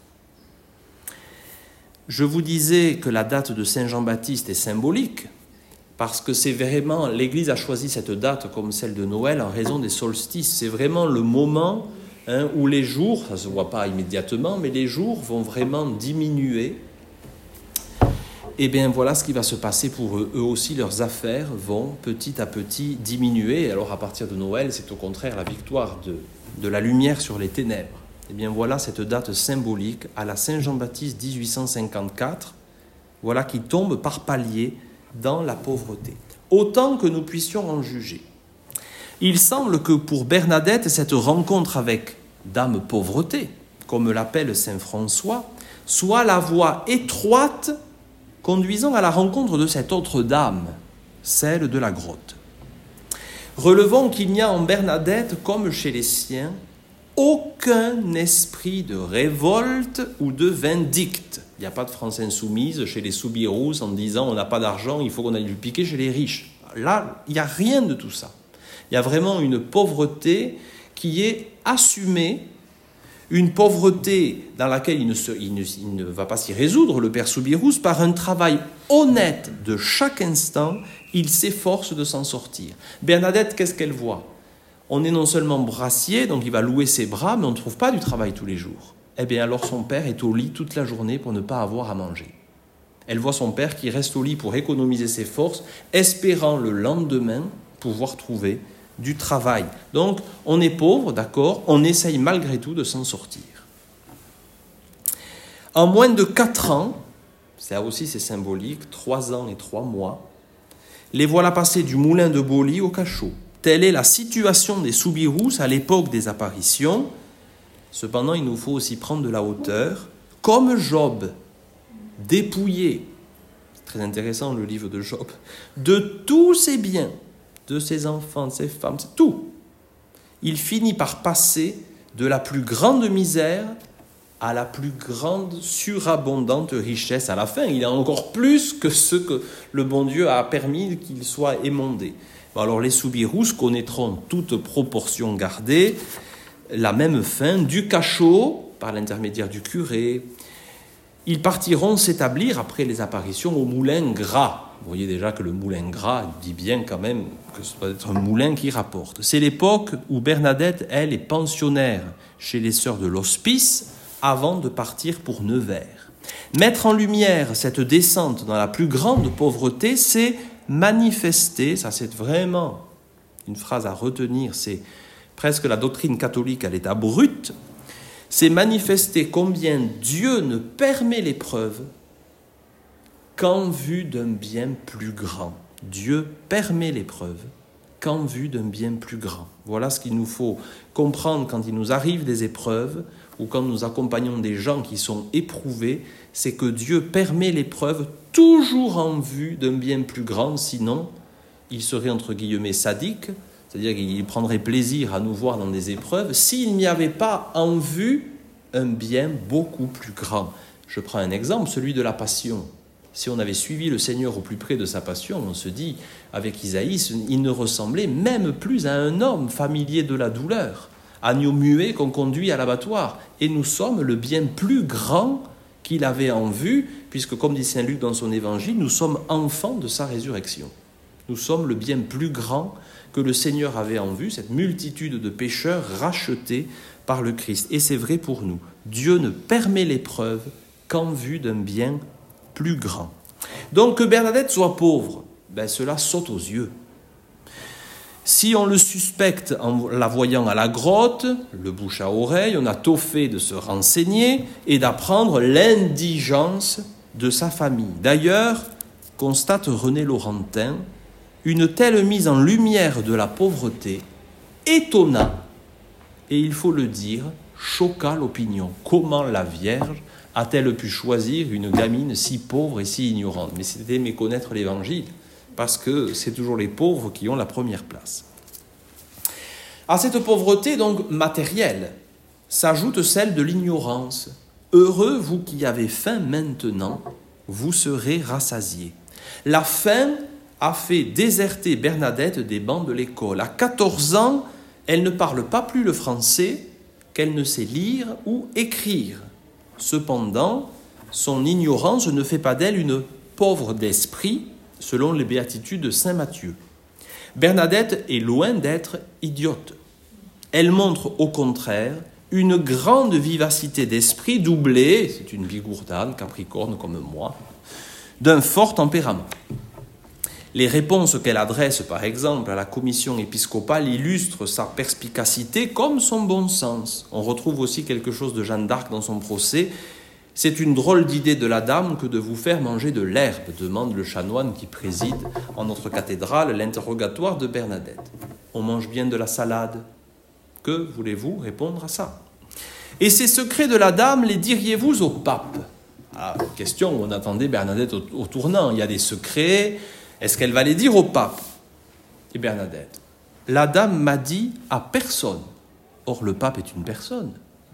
Speaker 1: Je vous disais que la date de Saint-Jean-Baptiste est symbolique, parce que c'est vraiment, l'Église a choisi cette date comme celle de Noël en raison des solstices. C'est vraiment le moment hein, où les jours, ça ne se voit pas immédiatement, mais les jours vont vraiment diminuer. Et bien voilà ce qui va se passer pour eux. Eux aussi, leurs affaires vont petit à petit diminuer. Et alors à partir de Noël, c'est au contraire la victoire de, de la lumière sur les ténèbres. Et bien voilà cette date symbolique à la Saint-Jean-Baptiste dix-huit cent cinquante-quatre, voilà qui tombe par palier dans la pauvreté, autant que nous puissions en juger. Il semble que pour Bernadette, cette rencontre avec Dame Pauvreté, comme l'appelle saint François, soit la voie étroite conduisant à la rencontre de cette autre dame, celle de la grotte. Relevons qu'il n'y a en Bernadette, comme chez les siens, aucun esprit de révolte ou de vindicte. Il n'y a pas de France insoumise chez les Soubirous en disant on n'a pas d'argent, il faut qu'on aille lui piquer chez les riches. Là, il n'y a rien de tout ça. Il y a vraiment une pauvreté qui est assumée, une pauvreté dans laquelle il ne, se, il ne, il ne va pas s'y résoudre, le père Soubirous, par un travail honnête de chaque instant, il s'efforce de s'en sortir. Bernadette, qu'est-ce qu'elle voit ? On est non seulement brassier, donc il va louer ses bras, mais on ne trouve pas du travail tous les jours. Eh bien alors son père est au lit toute la journée pour ne pas avoir à manger. Elle voit son père qui reste au lit pour économiser ses forces, espérant le lendemain pouvoir trouver du travail. Donc on est pauvre, d'accord, on essaye malgré tout de s'en sortir. En moins de quatre ans, ça aussi c'est symbolique, trois ans et trois mois, les voilà passer du moulin de Boli au cachot. Telle est la situation des Soubirous à l'époque des apparitions. Cependant, il nous faut aussi prendre de la hauteur, comme Job, dépouillé, c'est très intéressant le livre de Job, de tous ses biens, de ses enfants, de ses femmes, c'est tout. Il finit par passer de la plus grande misère à la plus grande surabondante richesse. À la fin, il a encore plus que ce que le bon Dieu a permis qu'il soit émondé. Alors les Soubirous connaîtront, toute proportion gardée, la même fin, du cachot, par l'intermédiaire du curé. Ils partiront s'établir, après les apparitions, au moulin gras. Vous voyez déjà que le moulin gras dit bien quand même que ce doit être un moulin qui rapporte. C'est l'époque où Bernadette, elle, est pensionnaire chez les sœurs de l'Hospice, avant de partir pour Nevers. Mettre en lumière cette descente dans la plus grande pauvreté, c'est manifester, ça c'est vraiment une phrase à retenir, c'est presque la doctrine catholique à l'état brut, c'est manifester combien Dieu ne permet l'épreuve qu'en vue d'un bien plus grand. Dieu permet l'épreuve qu'en vue d'un bien plus grand. Voilà ce qu'il nous faut comprendre quand il nous arrive des épreuves ou quand nous accompagnons des gens qui sont éprouvés, c'est que Dieu permet l'épreuve toujours en vue d'un bien plus grand, sinon il serait entre guillemets sadique, c'est-à-dire qu'il prendrait plaisir à nous voir dans des épreuves, s'il n'y avait pas en vue un bien beaucoup plus grand. Je prends un exemple, celui de la passion. Si on avait suivi le Seigneur au plus près de sa passion, on se dit, avec Isaïe, il ne ressemblait même plus à un homme familier de la douleur, agneau muet qu'on conduit à l'abattoir. Et nous sommes le bien plus grand qu'il avait en vue, puisque comme dit saint Luc dans son évangile, nous sommes enfants de sa résurrection. Nous sommes le bien plus grand que le Seigneur avait en vue, cette multitude de pécheurs rachetés par le Christ. Et c'est vrai pour nous. Dieu ne permet l'épreuve qu'en vue d'un bien plus grand. Donc que Bernadette soit pauvre, ben cela saute aux yeux. Si on le suspecte en la voyant à la grotte, le bouche à oreille, on a tôt fait de se renseigner et d'apprendre l'indigence de sa famille. D'ailleurs, constate René Laurentin, une telle mise en lumière de la pauvreté étonna, et il faut le dire, choqua l'opinion. Comment la Vierge a-t-elle pu choisir une gamine si pauvre et si ignorante ? Mais c'était méconnaître l'Évangile, parce que c'est toujours les pauvres qui ont la première place. À cette pauvreté donc matérielle s'ajoute celle de l'ignorance. Heureux vous qui avez faim maintenant, vous serez rassasiés. La faim a fait déserter Bernadette des bancs de l'école. À quatorze ans, elle ne parle pas plus le français qu'elle ne sait lire ou écrire. Cependant, son ignorance ne fait pas d'elle une pauvre d'esprit, selon les béatitudes de saint Matthieu. Bernadette est loin d'être idiote. Elle montre au contraire une grande vivacité d'esprit doublée, c'est une bigourdane, capricorne comme moi, d'un fort tempérament. Les réponses qu'elle adresse, par exemple, à la commission épiscopale illustrent sa perspicacité comme son bon sens. On retrouve aussi quelque chose de Jeanne d'Arc dans son procès. « C'est une drôle d'idée de la dame que de vous faire manger de l'herbe », demande le chanoine qui préside en notre cathédrale l'interrogatoire de Bernadette. « On mange bien de la salade. Que voulez-vous répondre à ça ? Et ces secrets de la dame, les diriez-vous au pape ?» Ah, question où on attendait Bernadette au, au tournant. Il y a des secrets. Est-ce qu'elle va les dire au pape ? Et Bernadette, la dame m'a dit à personne. Or, le pape est une personne.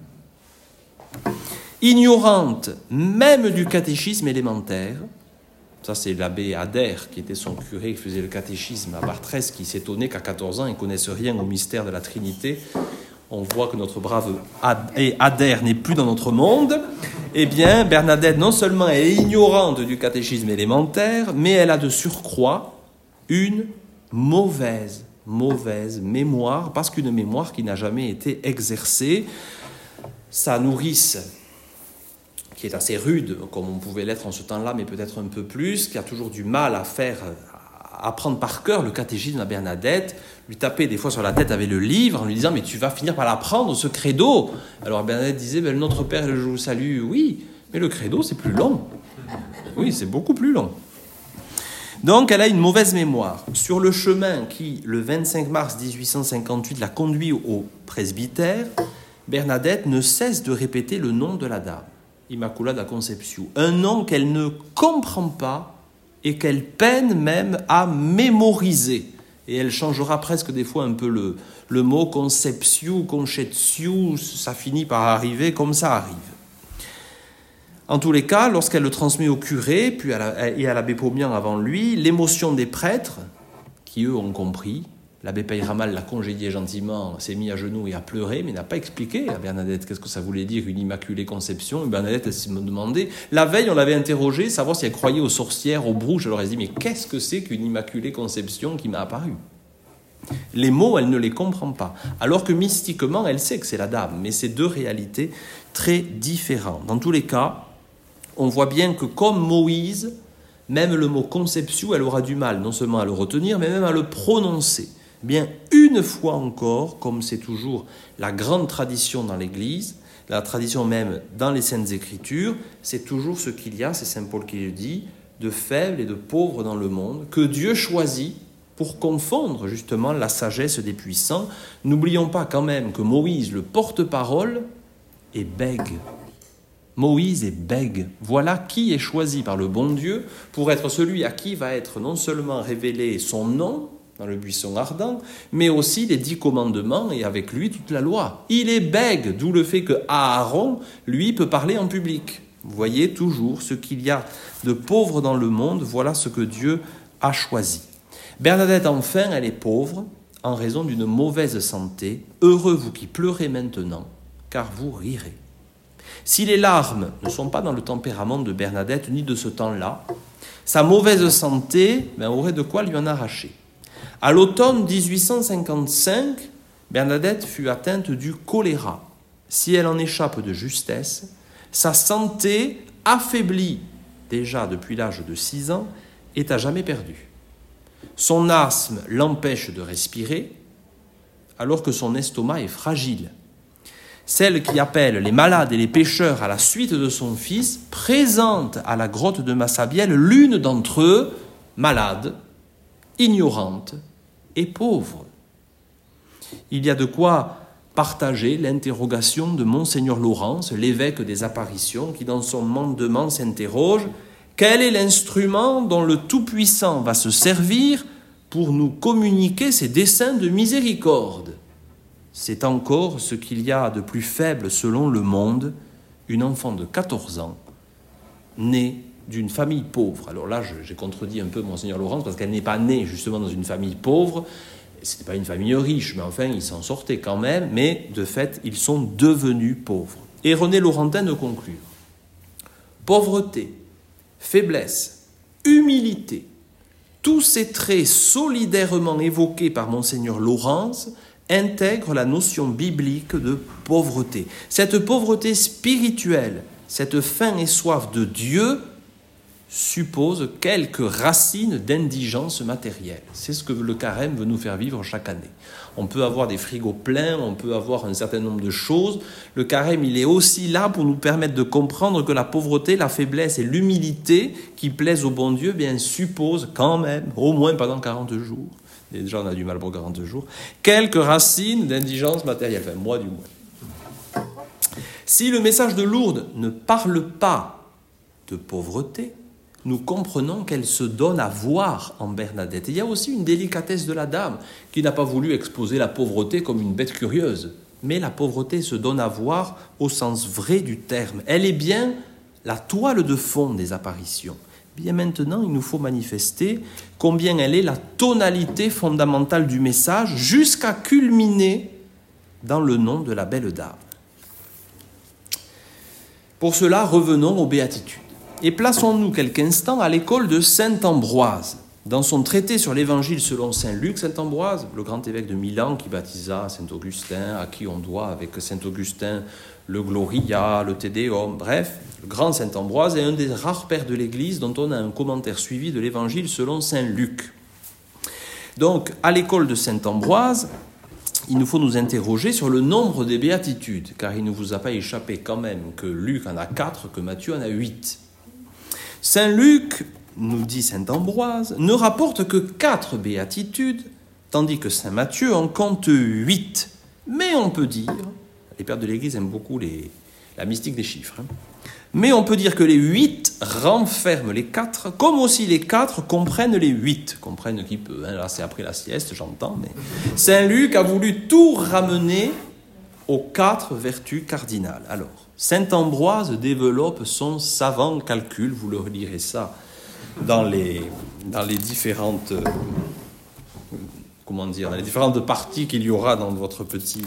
Speaker 1: Ignorante même du catéchisme élémentaire, ça c'est l'abbé Adair, qui était son curé, qui faisait le catéchisme à Bartrès, qui s'étonnait qu'à quatorze ans, il ne connaisse rien au mystère de la Trinité. On voit que notre brave Adair n'est plus dans notre monde. Eh bien, Bernadette, non seulement elle est ignorante du catéchisme élémentaire, mais elle a de surcroît une mauvaise, mauvaise mémoire, parce qu'une mémoire qui n'a jamais été exercée. Sa nourrice, qui est assez rude, comme on pouvait l'être en ce temps-là, mais peut-être un peu plus, qui a toujours du mal à faire, à apprendre par cœur le catéchisme à Bernadette, lui tapait des fois sur la tête avec le livre en lui disant « mais tu vas finir par l'apprendre, ce credo !» Alors Bernadette disait ben, « notre Père, je vous salue, oui, mais le credo c'est plus long. Oui, c'est beaucoup plus long. » Donc elle a une mauvaise mémoire. Sur le chemin qui, le vingt-cinq mars dix-huit cent cinquante-huit, l'a conduit au presbytère, Bernadette ne cesse de répéter le nom de la dame, Immaculada Conception, un nom qu'elle ne comprend pas et qu'elle peine même à mémoriser. Et elle changera presque des fois un peu le, le mot Conception, Concetio, ça finit par arriver comme ça arrive. En tous les cas, lorsqu'elle le transmet au curé puis à la, et à l'abbé Pomian avant lui, l'émotion des prêtres, qui eux ont compris, l'abbé Peyramal l'a congédié gentiment, s'est mis à genoux et a pleuré, mais n'a pas expliqué à Bernadette qu'est-ce que ça voulait dire une immaculée conception. Et Bernadette, elle s'est demandé. La veille, on l'avait interrogée, savoir si elle croyait aux sorcières, aux brouches. Je leur ai dit, mais qu'est-ce que c'est qu'une immaculée conception qui m'a apparu ? Les mots, elle ne les comprend pas. Alors que mystiquement, elle sait que c'est la dame, mais c'est deux réalités très différentes. Dans tous les cas, on voit bien que comme Moïse, même le mot conception, elle aura du mal non seulement à le retenir, mais même à le prononcer. Bien, une fois encore, comme c'est toujours la grande tradition dans l'Église, la tradition même dans les Saintes Écritures, c'est toujours ce qu'il y a, c'est Saint Paul qui le dit, de faibles et de pauvres dans le monde, que Dieu choisit pour confondre justement la sagesse des puissants. N'oublions pas quand même que Moïse, le porte-parole, est bègue. Moïse est bègue. Voilà qui est choisi par le bon Dieu pour être celui à qui va être non seulement révélé son nom, dans le buisson ardent, mais aussi les dix commandements et avec lui toute la loi. Il est bègue, d'où le fait que Aaron, lui, peut parler en public. Vous voyez toujours ce qu'il y a de pauvre dans le monde, voilà ce que Dieu a choisi. Bernadette, enfin, elle est pauvre en raison d'une mauvaise santé. Heureux vous qui pleurez maintenant, car vous rirez. Si les larmes ne sont pas dans le tempérament de Bernadette ni de ce temps-là, sa mauvaise santé ben, aurait de quoi lui en arracher. À l'automne dix-huit cent cinquante-cinq, Bernadette fut atteinte du choléra. Si elle en échappe de justesse, sa santé, affaiblie déjà depuis l'âge de six ans, est à jamais perdue. Son asthme l'empêche de respirer, alors que son estomac est fragile. Celle qui appelle les malades et les pécheurs à la suite de son fils présente à la grotte de Massabielle l'une d'entre eux, malade, ignorante et pauvre. Il y a de quoi partager l'interrogation de Monseigneur Laurence, l'évêque des apparitions, qui dans son mandement s'interroge « Quel est l'instrument dont le Tout-Puissant va se servir pour nous communiquer ses desseins de miséricorde ?» C'est encore ce qu'il y a de plus faible selon le monde, une enfant de quatorze ans, née d'une famille pauvre. Alors là, j'ai contredit un peu Monseigneur Laurence, parce qu'elle n'est pas née justement dans une famille pauvre, ce n'était pas une famille riche, mais enfin, ils s'en sortaient quand même, mais de fait, ils sont devenus pauvres. Et René Laurentin de conclure. Pauvreté, faiblesse, humilité, tous ces traits solidairement évoqués par Monseigneur Laurence intègrent la notion biblique de pauvreté. Cette pauvreté spirituelle, cette faim et soif de Dieu suppose quelques racines d'indigence matérielle. C'est ce que le carême veut nous faire vivre chaque année. On peut avoir des frigos pleins, on peut avoir un certain nombre de choses. Le carême, il est aussi là pour nous permettre de comprendre que la pauvreté, la faiblesse et l'humilité qui plaisent au bon Dieu, bien, supposent quand même, au moins pendant quarante jours, déjà on a du mal pour quarante jours, quelques racines d'indigence matérielle, enfin moi du moins. Si le message de Lourdes ne parle pas de pauvreté, nous comprenons qu'elle se donne à voir en Bernadette. Et il y a aussi une délicatesse de la dame qui n'a pas voulu exposer la pauvreté comme une bête curieuse. Mais la pauvreté se donne à voir au sens vrai du terme. Elle est bien la toile de fond des apparitions. Bien maintenant, il nous faut manifester combien elle est la tonalité fondamentale du message jusqu'à culminer dans le nom de la belle dame. Pour cela, revenons aux béatitudes. Et plaçons-nous quelques instants à l'école de saint Ambroise. Dans son traité sur l'évangile selon saint Luc, saint Ambroise, le grand évêque de Milan qui baptisa saint Augustin, à qui on doit avec saint Augustin le Gloria, le Te Deum, bref, le grand saint Ambroise est un des rares pères de l'Église dont on a un commentaire suivi de l'évangile selon saint Luc. Donc, à l'école de saint Ambroise, il nous faut nous interroger sur le nombre des béatitudes, car il ne vous a pas échappé quand même que Luc en a quatre, que Matthieu en a huit. Saint Luc, nous dit saint Ambroise, ne rapporte que quatre béatitudes, tandis que saint Matthieu en compte huit. Mais on peut dire, les pères de l'Église aiment beaucoup les, la mystique des chiffres, hein, mais on peut dire que les huit renferment les quatre, comme aussi les quatre comprennent les huit. Comprennent qui peut, hein, là c'est après la sieste, j'entends, mais saint Luc a voulu tout ramener aux quatre vertus cardinales. Alors, saint Ambroise développe son savant calcul, vous le relirez ça dans les, dans les différentes, euh, comment dire, dans les différentes parties qu'il y aura dans votre petit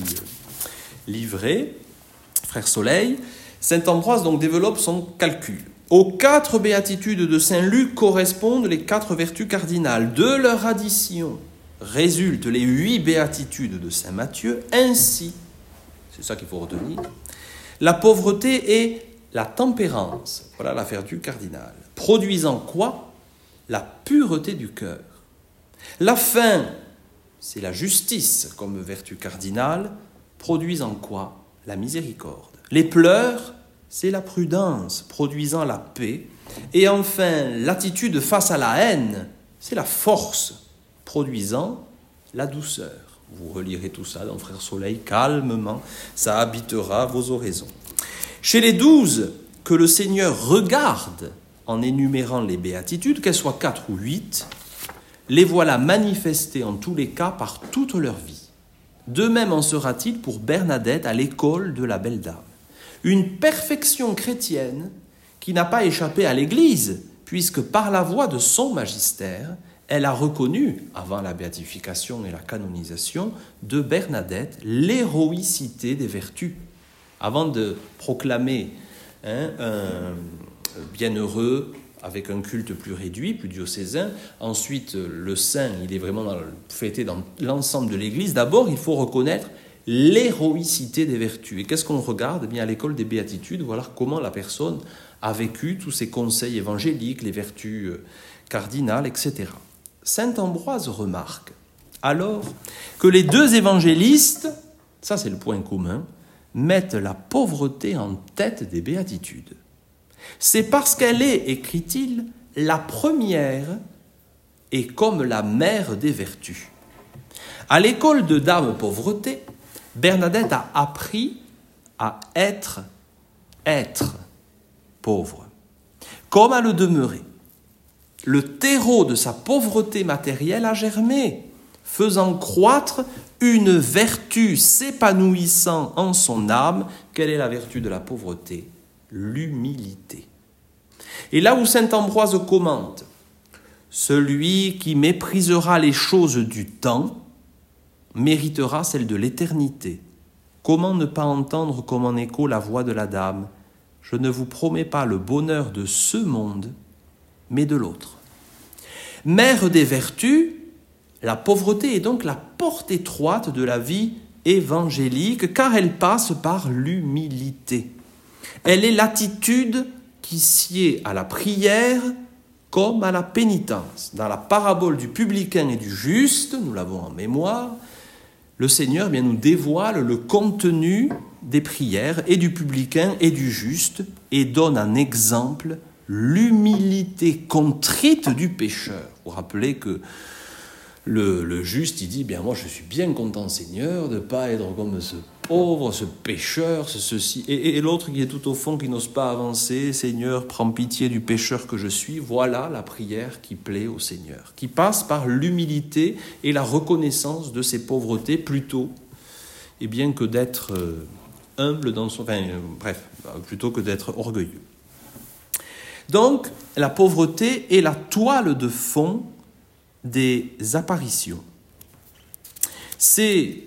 Speaker 1: livret, Frère Soleil. Saint Ambroise donc développe son calcul. Aux quatre béatitudes de saint Luc correspondent les quatre vertus cardinales. De leur addition résultent les huit béatitudes de saint Matthieu. Ainsi, c'est ça qu'il faut retenir, la pauvreté et la tempérance, voilà la vertu cardinale, produisant quoi? La pureté du cœur. La faim, c'est la justice comme vertu cardinale, produisant quoi? La miséricorde. Les pleurs, c'est la prudence, produisant la paix. Et enfin, l'attitude face à la haine, c'est la force, produisant la douceur. Vous relirez tout ça dans Frère Soleil, calmement, ça habitera vos oraisons. Chez les douze que le Seigneur regarde en énumérant les béatitudes, qu'elles soient quatre ou huit, les voilà manifestées en tous les cas par toute leur vie. De même en sera-t-il pour Bernadette à l'école de la belle dame. Une perfection chrétienne qui n'a pas échappé à l'Église, puisque par la voie de son magistère, elle a reconnu, avant la béatification et la canonisation de Bernadette, l'héroïcité des vertus. Avant de proclamer hein, un bienheureux avec un culte plus réduit, plus diocésain, ensuite le saint, il est vraiment dans, fêté dans l'ensemble de l'Église, d'abord il faut reconnaître l'héroïcité des vertus. Et qu'est-ce qu'on regarde? Eh bien, à l'école des béatitudes, voilà comment la personne a vécu tous ces conseils évangéliques, les vertus cardinales, et cetera. Saint Ambroise remarque alors que les deux évangélistes, ça c'est le point commun, mettent la pauvreté en tête des béatitudes. C'est parce qu'elle est, écrit-il, la première et comme la mère des vertus. À l'école de Dame Pauvreté, Bernadette a appris à être, être pauvre, comme à le demeurer. Le terreau de sa pauvreté matérielle a germé, faisant croître une vertu s'épanouissant en son âme. Quelle est la vertu de la pauvreté? L'humilité. Et là où saint Ambroise commente, celui qui méprisera les choses du temps méritera celle de l'éternité. Comment ne pas entendre comme en écho la voix de la dame? Je ne vous promets pas le bonheur de ce monde, mais de l'autre. Mère des vertus, la pauvreté est donc la porte étroite de la vie évangélique, car elle passe par l'humilité. Elle est l'attitude qui sied à la prière comme à la pénitence. Dans la parabole du publicain et du juste, nous l'avons en mémoire, le Seigneur bien, nous dévoile le contenu des prières et du publicain et du juste et donne en exemple l'humilité contrite du pécheur. Vous vous rappelez que Le, le juste, il dit, bien moi je suis bien content Seigneur de ne pas être comme ce pauvre, ce pécheur, ce ceci. Et, et l'autre qui est tout au fond, qui n'ose pas avancer, Seigneur, prends pitié du pécheur que je suis. Voilà la prière qui plaît au Seigneur, qui passe par l'humilité et la reconnaissance de ses pauvretés plutôt, et bien que d'être euh, humble dans son... Enfin, euh, bref, plutôt que d'être orgueilleux. Donc, la pauvreté est la toile de fond des apparitions. C'est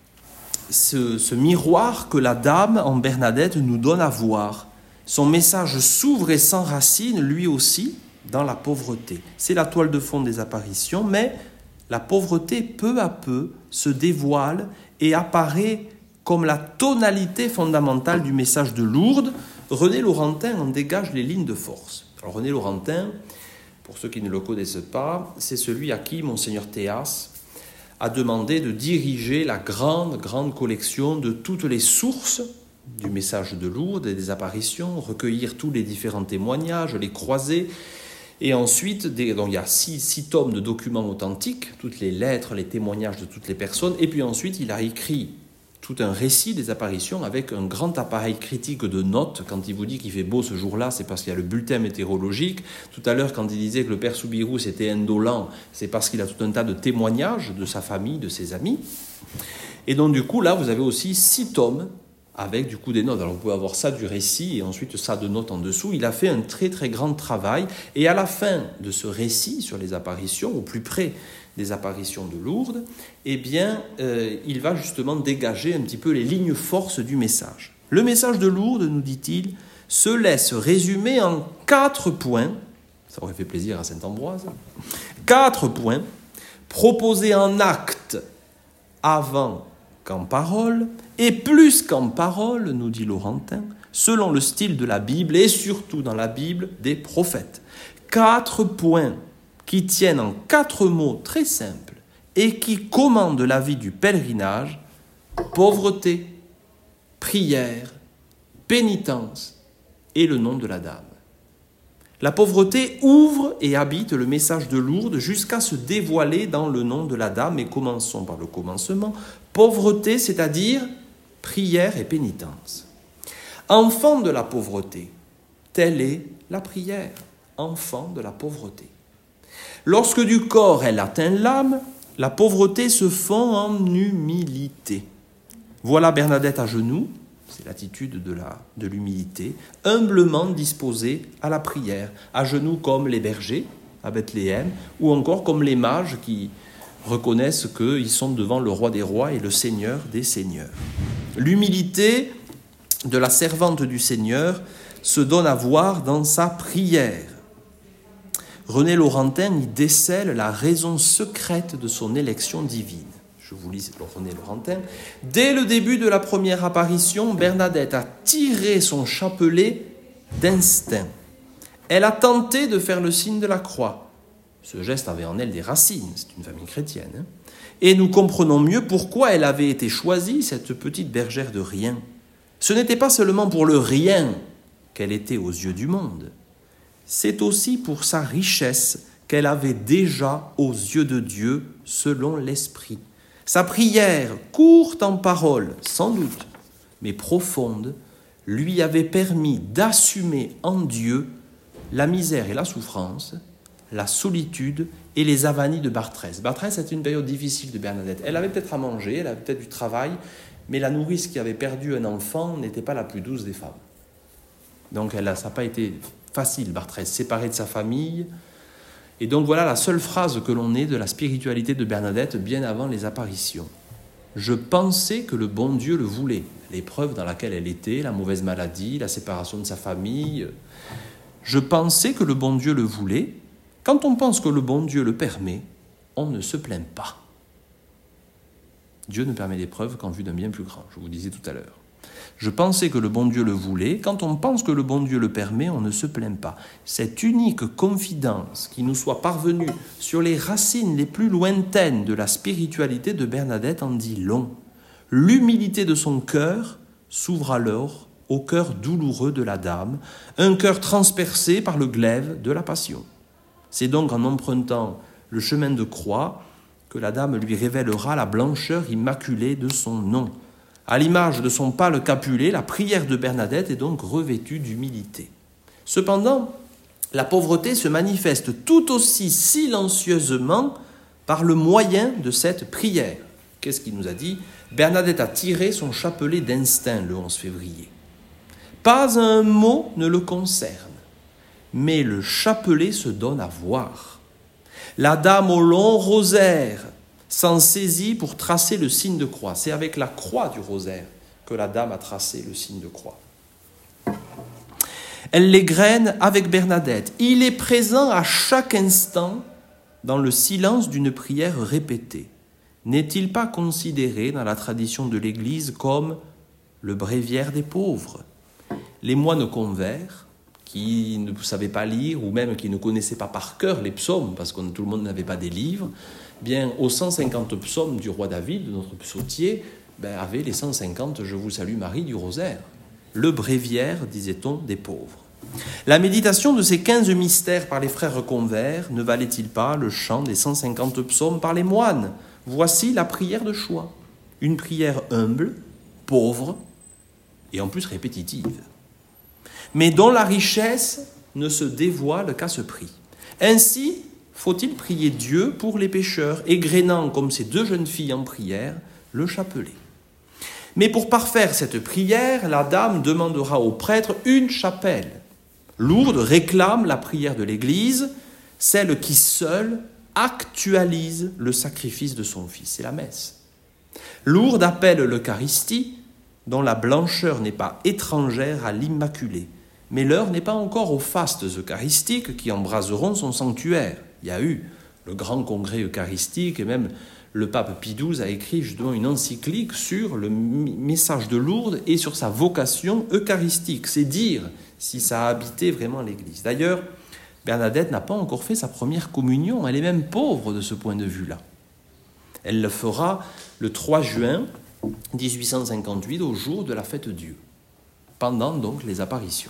Speaker 1: ce, ce miroir que la dame en Bernadette nous donne à voir. Son message s'ouvre et s'enracine lui aussi dans la pauvreté. C'est la toile de fond des apparitions, mais la pauvreté peu à peu se dévoile et apparaît comme la tonalité fondamentale du message de Lourdes. René Laurentin en dégage les lignes de force. Alors René Laurentin, pour ceux qui ne le connaissent pas, c'est celui à qui Monseigneur Théas a demandé de diriger la grande, grande collection de toutes les sources du message de Lourdes et des apparitions, recueillir tous les différents témoignages, les croiser, et ensuite, des, donc il y a six, six tomes de documents authentiques, toutes les lettres, les témoignages de toutes les personnes, et puis ensuite il a écrit tout un récit des apparitions avec un grand appareil critique de notes. Quand il vous dit qu'il fait beau ce jour-là, c'est parce qu'il y a le bulletin météorologique. Tout à l'heure, quand il disait que le père Soubirous était indolent, c'est parce qu'il a tout un tas de témoignages de sa famille, de ses amis. Et donc du coup, là, vous avez aussi six tomes avec du coup des notes. Alors vous pouvez avoir ça du récit et ensuite ça de notes en dessous. Il a fait un très très grand travail. Et à la fin de ce récit sur les apparitions, au plus près des apparitions de Lourdes, eh bien, euh, il va justement dégager un petit peu les lignes forces du message. Le message de Lourdes, nous dit-il, se laisse résumer en quatre points, ça aurait fait plaisir à Saint-Ambroise, quatre points, proposés en actes avant qu'en parole, et plus qu'en parole, nous dit Laurentin, selon le style de la Bible, et surtout dans la Bible des prophètes. Quatre points qui tiennent en quatre mots très simples et qui commandent la vie du pèlerinage: pauvreté, prière, pénitence et le nom de la dame. La pauvreté ouvre et habite le message de Lourdes jusqu'à se dévoiler dans le nom de la dame, et commençons par le commencement. Pauvreté, c'est-à-dire prière et pénitence. Enfant de la pauvreté, telle est la prière, enfant de la pauvreté. Lorsque du corps elle atteint l'âme, la pauvreté se fond en humilité. Voilà Bernadette à genoux, c'est l'attitude de, la, de l'humilité, humblement disposée à la prière, à genoux comme les bergers à Bethléem, ou encore comme les mages qui reconnaissent qu'ils sont devant le roi des rois et le Seigneur des seigneurs. L'humilité de la servante du Seigneur se donne à voir dans sa prière. René Laurentin y décèle la raison secrète de son élection divine. Je vous lis René Laurentin. Dès le début de la première apparition, Bernadette a tiré son chapelet d'instinct. Elle a tenté de faire le signe de la croix. Ce geste avait en elle des racines, c'est une famille chrétienne. Hein. Et nous comprenons mieux pourquoi elle avait été choisie, cette petite bergère de rien. Ce n'était pas seulement pour le rien qu'elle était aux yeux du monde. C'est aussi pour sa richesse qu'elle avait déjà aux yeux de Dieu selon l'Esprit. Sa prière, courte en paroles, sans doute, mais profonde, lui avait permis d'assumer en Dieu la misère et la souffrance, la solitude et les avanies de Bartrès. Bartrès, c'était une période difficile de Bernadette. Elle avait peut-être à manger, elle avait peut-être du travail, mais la nourrice qui avait perdu un enfant n'était pas la plus douce des femmes. Donc elle, ça n'a pas été facile, Bartrès, séparée de sa famille. Et donc voilà la seule phrase que l'on ait de la spiritualité de Bernadette bien avant les apparitions. Je pensais que le bon Dieu le voulait. L'épreuve dans laquelle elle était, la mauvaise maladie, la séparation de sa famille. Je pensais que le bon Dieu le voulait. Quand on pense que le bon Dieu le permet, on ne se plaint pas. Dieu ne permet l'épreuve qu'en vue d'un bien plus grand, je vous disais tout à l'heure. Je pensais que le bon Dieu le voulait. Quand on pense que le bon Dieu le permet, on ne se plaint pas. Cette unique confidence qui nous soit parvenue sur les racines les plus lointaines de la spiritualité de Bernadette en dit long. L'humilité de son cœur s'ouvre alors au cœur douloureux de la dame, un cœur transpercé par le glaive de la passion. C'est donc en empruntant le chemin de croix que que la dame lui révélera la blancheur immaculée de son nom. À l'image de son pâle capulet, la prière de Bernadette est donc revêtue d'humilité. Cependant, la pauvreté se manifeste tout aussi silencieusement par le moyen de cette prière. Qu'est-ce qu'il nous a dit ? Bernadette a tiré son chapelet d'instinct le onze février. Pas un mot ne le concerne, mais le chapelet se donne à voir. La dame au long rosaire s'en saisit pour tracer le signe de croix. C'est avec la croix du rosaire que la dame a tracé le signe de croix. Elle l'égrène avec Bernadette. Il est présent à chaque instant dans le silence d'une prière répétée. N'est-il pas considéré dans la tradition de l'Église comme le bréviaire des pauvres ? Les moines convers, qui ne savaient pas lire ou même qui ne connaissaient pas par cœur les psaumes, parce que tout le monde n'avait pas des livres, bien aux cent cinquante psaumes du roi David, de notre psautier, ben, avaient les cent cinquante « Je vous salue Marie » du rosaire. Le bréviaire, disait-on, des pauvres. La méditation de ces quinze mystères par les frères convers ne valait-il pas le chant des cent cinquante psaumes par les moines ? Voici la prière de choix. Une prière humble, pauvre et en plus répétitive, mais dont la richesse ne se dévoile qu'à ce prix. Ainsi, faut-il prier Dieu pour les pécheurs, égrénant, comme ces deux jeunes filles en prière, le chapelet. Mais pour parfaire cette prière, la dame demandera au prêtre une chapelle. Lourdes réclame la prière de l'Église, celle qui seule actualise le sacrifice de son Fils, c'est la messe. Lourdes appelle l'Eucharistie, dont la blancheur n'est pas étrangère à l'Immaculée. Mais l'heure n'est pas encore aux fastes eucharistiques qui embraseront son sanctuaire. Il y a eu le grand congrès eucharistique et même le pape Pie douze a écrit justement une encyclique sur le message de Lourdes et sur sa vocation eucharistique. C'est dire si ça a habité vraiment l'Église. D'ailleurs, Bernadette n'a pas encore fait sa première communion. Elle est même pauvre de ce point de vue-là. Elle le fera le trois juin dix-huit cent cinquante-huit, au jour de la fête Dieu, pendant donc les apparitions.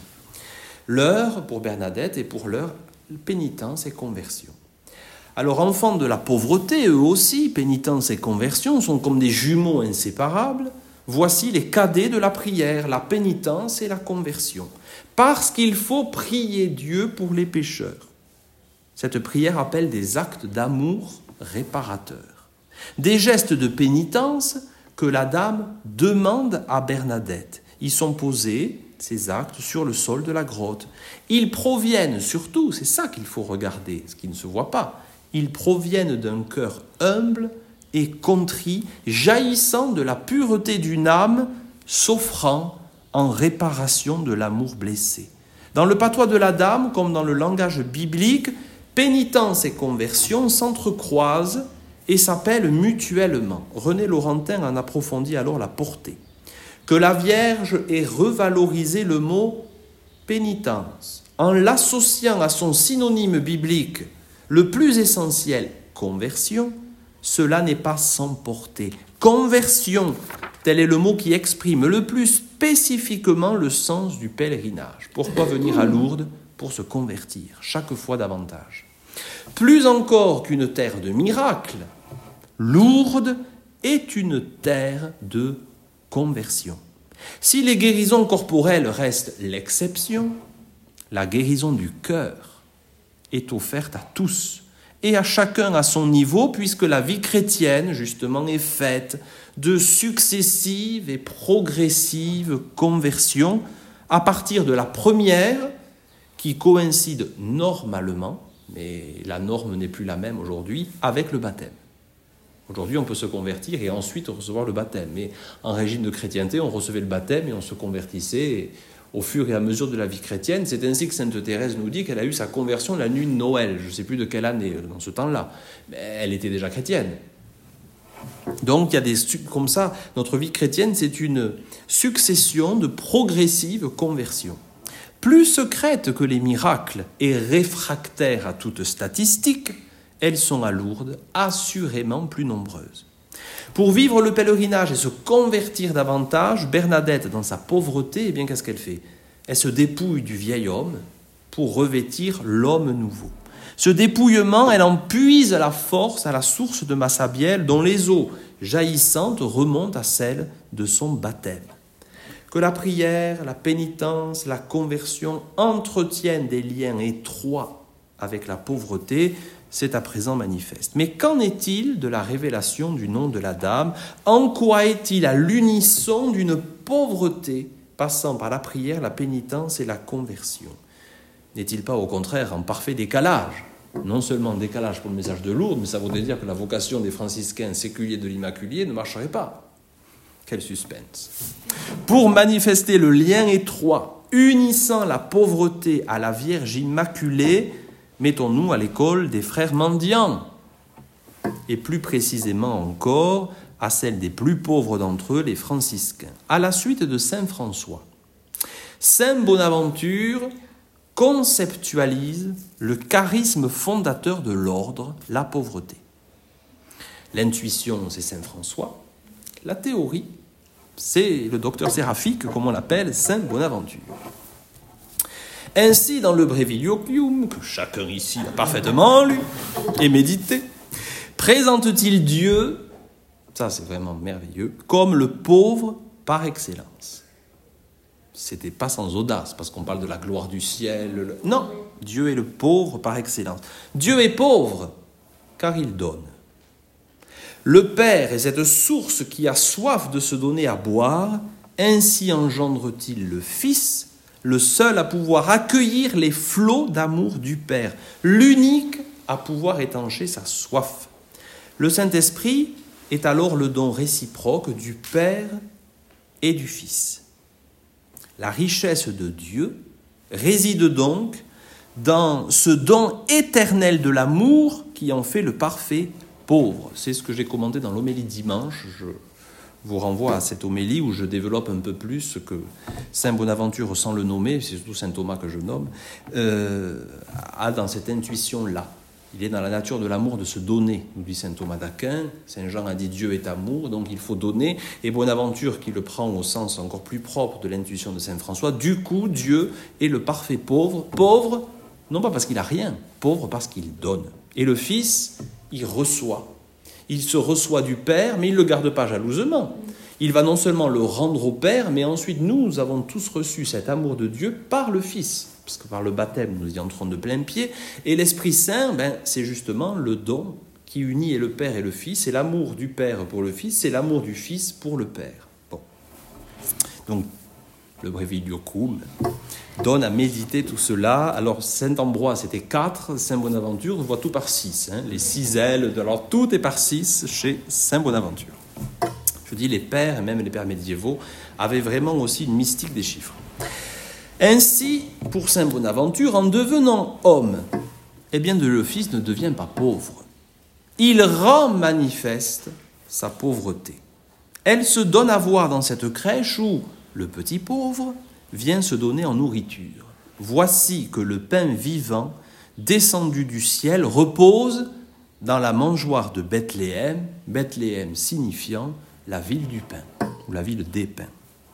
Speaker 1: L'heure pour Bernadette est pour l'heure pénitence et conversion. Alors, enfants de la pauvreté, eux aussi, pénitence et conversion, sont comme des jumeaux inséparables. Voici les cadets de la prière, la pénitence et la conversion. Parce qu'il faut prier Dieu pour les pécheurs. Cette prière appelle des actes d'amour réparateurs. Des gestes de pénitence que la dame demande à Bernadette. Ils sont posés, ces actes, sur le sol de la grotte. Ils proviennent surtout, c'est ça qu'il faut regarder, ce qui ne se voit pas, ils proviennent d'un cœur humble et contrit, jaillissant de la pureté d'une âme, s'offrant en réparation de l'amour blessé. Dans le patois de la dame, comme dans le langage biblique, pénitence et conversion s'entrecroisent et s'appellent mutuellement. René Laurentin en approfondit alors la portée. Que la Vierge ait revalorisé le mot pénitence en l'associant à son synonyme biblique le plus essentiel, conversion, cela n'est pas sans portée. Conversion, tel est le mot qui exprime le plus spécifiquement le sens du pèlerinage. Pourquoi venir à Lourdes ? Pour se convertir, chaque fois davantage. Plus encore qu'une terre de miracles, Lourdes est une terre de conversion. Si les guérisons corporelles restent l'exception, la guérison du cœur est offerte à tous et à chacun à son niveau, puisque la vie chrétienne, justement, est faite de successives et progressives conversions à partir de la première, qui coïncide normalement, mais la norme n'est plus la même aujourd'hui, avec le baptême. Aujourd'hui, on peut se convertir et ensuite recevoir le baptême. Mais en régime de chrétienté, on recevait le baptême et on se convertissait au fur et à mesure de la vie chrétienne. C'est ainsi que sainte Thérèse nous dit qu'elle a eu sa conversion la nuit de Noël. Je ne sais plus de quelle année, dans ce temps-là. Mais elle était déjà chrétienne. Donc, il y a des comme ça. Notre vie chrétienne, c'est une succession de progressives conversions. Plus secrètes que les miracles et réfractaires à toute statistique, elles sont à Lourdes assurément plus nombreuses. Pour vivre le pèlerinage et se convertir davantage, Bernadette, dans sa pauvreté, eh bien, qu'est-ce qu'elle fait ? Elle se dépouille du vieil homme pour revêtir l'homme nouveau. Ce dépouillement, elle en puise la force à la source de Massabielle, dont les eaux jaillissantes remontent à celles de son baptême. Que la prière, la pénitence, la conversion entretiennent des liens étroits avec la pauvreté, c'est à présent manifeste. Mais qu'en est-il de la révélation du nom de la Dame? En quoi est-il à l'unisson d'une pauvreté passant par la prière, la pénitence et la conversion? N'est-il pas au contraire en parfait décalage? Non seulement décalage pour le message de Lourdes, mais ça voudrait dire que la vocation des franciscains séculiers de l'Immaculée ne marcherait pas. Quel suspense! Pour manifester le lien étroit unissant la pauvreté à la Vierge Immaculée, mettons-nous à l'école des frères mendiants, et plus précisément encore à celle des plus pauvres d'entre eux, les franciscains. À la suite de saint François, saint Bonaventure conceptualise le charisme fondateur de l'ordre, la pauvreté. L'intuition, c'est saint François. La théorie, c'est le docteur séraphique, comme on l'appelle, saint Bonaventure. Ainsi, dans le Breviarium, que chacun ici a parfaitement lu et médité, présente-t-il Dieu, ça c'est vraiment merveilleux, comme le pauvre par excellence. C'était pas sans audace, parce qu'on parle de la gloire du ciel. Le... Non, Dieu est le pauvre par excellence. Dieu est pauvre, car il donne. Le Père est cette source qui a soif de se donner à boire, ainsi engendre-t-il le Fils, le seul à pouvoir accueillir les flots d'amour du Père, l'unique à pouvoir étancher sa soif. Le Saint-Esprit est alors le don réciproque du Père et du Fils. La richesse de Dieu réside donc dans ce don éternel de l'amour qui en fait le parfait pauvre. C'est ce que j'ai commenté dans l'homélie dimanche. Je vous renvoie à cette homélie où je développe un peu plus ce que saint Bonaventure, sans le nommer, c'est surtout saint Thomas que je nomme, euh, a dans cette intuition-là. Il est dans la nature de l'amour de se donner, nous dit saint Thomas d'Aquin. Saint Jean a dit Dieu est amour, donc il faut donner. Et Bonaventure, qui le prend au sens encore plus propre de l'intuition de saint François, du coup, Dieu est le parfait pauvre. Pauvre, non pas parce qu'il n'a rien, pauvre parce qu'il donne. Et le Fils, il reçoit. Il se reçoit du Père, mais il ne le garde pas jalousement. Il va non seulement le rendre au Père, mais ensuite nous, nous avons tous reçu cet amour de Dieu par le Fils. Parce que par le baptême, nous y entrons de plein pied. Et l'Esprit Saint, ben, c'est justement le don qui unit et le Père et le Fils. C'est l'amour du Père pour le Fils, c'est l'amour du Fils pour le Père. Bon. Donc, le Breviarium donne à méditer tout cela. Alors, saint Ambroise, c'était quatre. Saint Bonaventure, on voit tout par six. Hein. Les six ailes, de... alors tout est par six chez saint Bonaventure. Je dis, les pères, et même les pères médiévaux, avaient vraiment aussi une mystique des chiffres. Ainsi, pour saint Bonaventure, en devenant homme, eh bien, le Fils ne devient pas pauvre. Il rend manifeste sa pauvreté. Elle se donne à voir dans cette crèche où le petit pauvre vient se donner en nourriture. Voici que le pain vivant, descendu du ciel, repose dans la mangeoire de Bethléem, Bethléem signifiant la ville du pain, ou la ville des pains.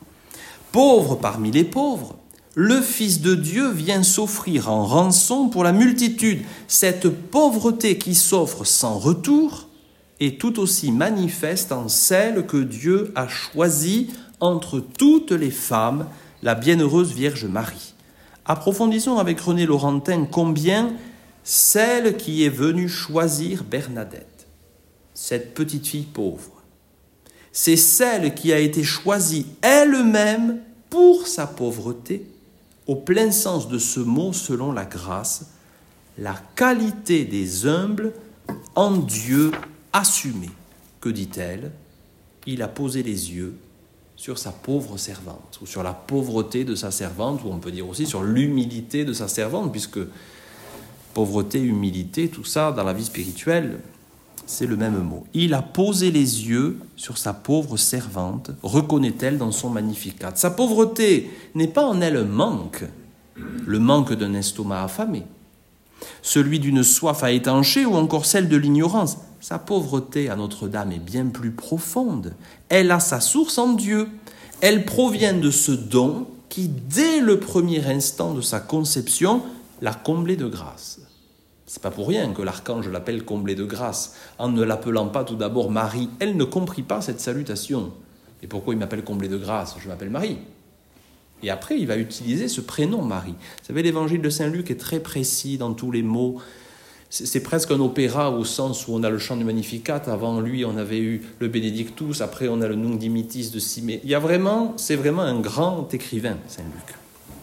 Speaker 1: Pauvre parmi les pauvres, le Fils de Dieu vient s'offrir en rançon pour la multitude. Cette pauvreté qui s'offre sans retour est tout aussi manifeste en celle que Dieu a choisie entre toutes les femmes, la bienheureuse Vierge Marie. Approfondissons avec René Laurentin combien celle qui est venue choisir Bernadette, cette petite fille pauvre, c'est celle qui a été choisie elle-même pour sa pauvreté, au plein sens de ce mot selon la grâce, la qualité des humbles en Dieu assumée. Que dit-elle? Il a posé les yeux sur sa pauvre servante, ou sur la pauvreté de sa servante, ou on peut dire aussi sur l'humilité de sa servante, puisque pauvreté, humilité, tout ça, dans la vie spirituelle, c'est le même mot. Il a posé les yeux sur sa pauvre servante, reconnaît-elle dans son Magnificat. Sa pauvreté n'est pas en elle un manque, le manque d'un estomac affamé, celui d'une soif à étancher ou encore celle de l'ignorance. Sa pauvreté à Notre-Dame est bien plus profonde. Elle a sa source en Dieu. Elle provient de ce don qui, dès le premier instant de sa conception, l'a comblée de grâce. C'est pas pour rien que l'archange l'appelle comblée de grâce. En ne l'appelant pas tout d'abord Marie, elle ne comprit pas cette salutation. Et pourquoi il m'appelle comblée de grâce? Je m'appelle Marie. Et après, il va utiliser ce prénom Marie. Vous savez, l'évangile de Saint Luc est très précis dans tous les mots. C'est, c'est presque un opéra au sens où on a le chant du Magnificat. Avant lui, on avait eu le Benedictus. Après, on a le Nunc Dimittis de Simet. Il y a vraiment, c'est vraiment un grand écrivain, Saint Luc.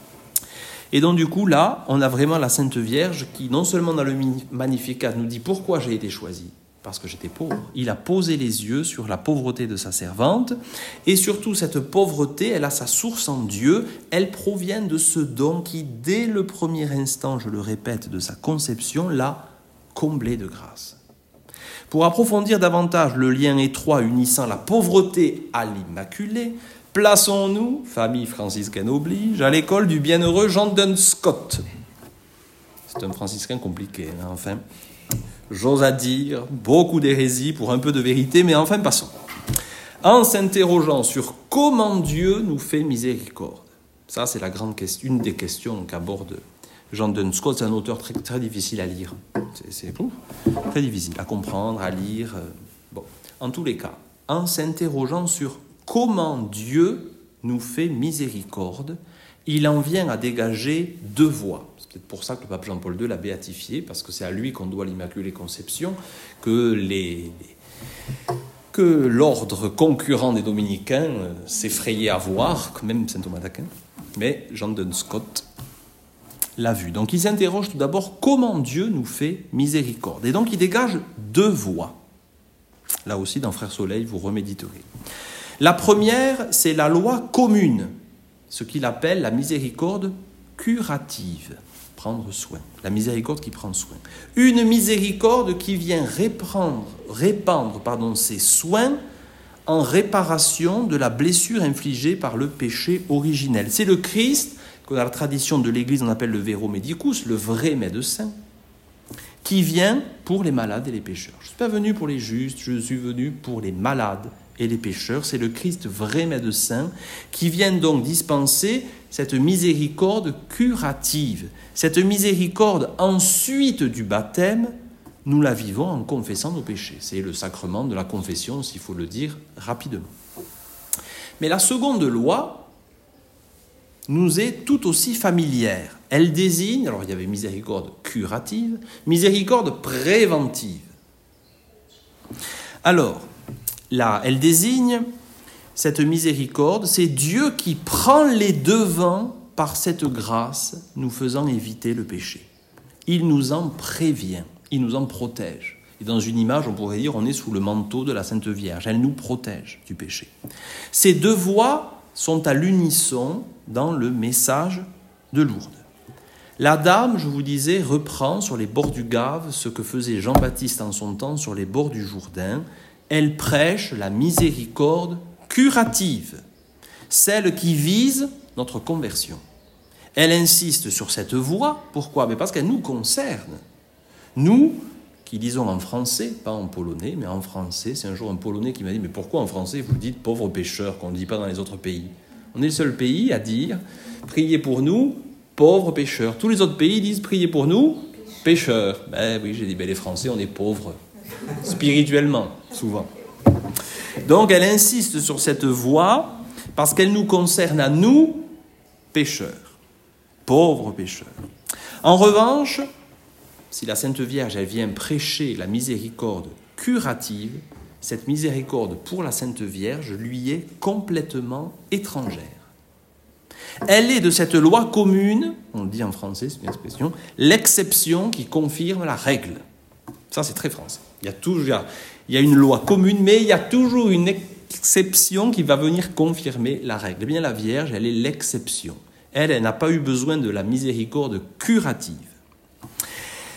Speaker 1: Et donc, du coup, là, on a vraiment la Sainte Vierge qui, non seulement dans le Magnificat, nous dit pourquoi j'ai été choisie. Parce que j'étais pauvre. Il a posé les yeux sur la pauvreté de sa servante. Et surtout, cette pauvreté, elle a sa source en Dieu. Elle provient de ce don qui, dès le premier instant, je le répète, de sa conception, l'a comblé de grâce. Pour approfondir davantage le lien étroit unissant la pauvreté à l'Immaculée, plaçons-nous, famille franciscaine oblige, à l'école du bienheureux Jean Duns Scott. C'est un franciscain compliqué, hein, enfin. J'ose à dire, beaucoup d'hérésie pour un peu de vérité, mais enfin passons. En s'interrogeant sur comment Dieu nous fait miséricorde. Ça, c'est la grande question, une des questions qu'aborde Jean Duns Scott. C'est un auteur très, très difficile à lire. C'est, c'est ouf, très difficile à comprendre, à lire. Bon, en tous les cas, en s'interrogeant sur comment Dieu nous fait miséricorde, il en vient à dégager deux voies. C'est peut-être pour ça que le pape Jean-Paul deux l'a béatifié, parce que c'est à lui qu'on doit l'Immaculée Conception, que, les, que l'ordre concurrent des dominicains s'effrayait à voir, même saint Thomas d'Aquin, mais Jean Duns Scott l'a vu. Donc il s'interroge tout d'abord comment Dieu nous fait miséricorde. Et donc il dégage deux voies. Là aussi, dans Frère Soleil, vous reméditerez. La première, c'est la loi commune, ce qu'il appelle la miséricorde curative. Prendre soin. La miséricorde qui prend soin. Une miséricorde qui vient répandre, répandre pardon, ses soins en réparation de la blessure infligée par le péché originel. C'est le Christ, que dans la tradition de l'Église on appelle le vero medicus, le vrai médecin, qui vient pour les malades et les pécheurs. Je ne suis pas venu pour les justes, je suis venu pour les malades et les pécheurs. C'est le Christ vrai médecin qui vient donc dispenser cette miséricorde curative. Cette miséricorde ensuite du baptême, nous la vivons en confessant nos péchés. C'est le sacrement de la confession, s'il faut le dire rapidement. Mais la seconde loi nous est tout aussi familière. Elle désigne, alors il y avait miséricorde curative, miséricorde préventive. Alors, là, elle désigne cette miséricorde, c'est Dieu qui prend les devants par cette grâce, nous faisant éviter le péché. Il nous en prévient, il nous en protège. Et dans une image, on pourrait dire, on est sous le manteau de la Sainte Vierge. Elle nous protège du péché. Ces deux voix sont à l'unisson dans le message de Lourdes. La dame, je vous disais, reprend sur les bords du Gave ce que faisait Jean-Baptiste en son temps sur les bords du Jourdain. Elle prêche la miséricorde curative, celle qui vise notre conversion. Elle insiste sur cette voie. Pourquoi ? Mais parce qu'elle nous concerne. Nous, qui lisons en français, pas en polonais, mais en français. C'est un jour un Polonais qui m'a dit « Mais pourquoi en français vous dites pauvres pécheurs qu'on ne dit pas dans les autres pays ?» On est le seul pays à dire « Priez pour nous, pauvres pécheurs ». Tous les autres pays disent « Priez pour nous, pécheurs ». Ben oui, j'ai dit ben, « Les Français, on est pauvres, spirituellement, souvent ». Donc elle insiste sur cette voie parce qu'elle nous concerne à nous, pécheurs, pauvres pécheurs. En revanche, si la Sainte Vierge elle vient prêcher la miséricorde curative, cette miséricorde pour la Sainte Vierge lui est complètement étrangère. Elle est de cette loi commune, on le dit en français, c'est une expression, l'exception qui confirme la règle. Ça, c'est très français. Il y a toujours, il y a une loi commune, mais il y a toujours une exception qui va venir confirmer la règle. Eh bien, la Vierge, elle est l'exception. Elle, elle n'a pas eu besoin de la miséricorde curative. Pourquoi ?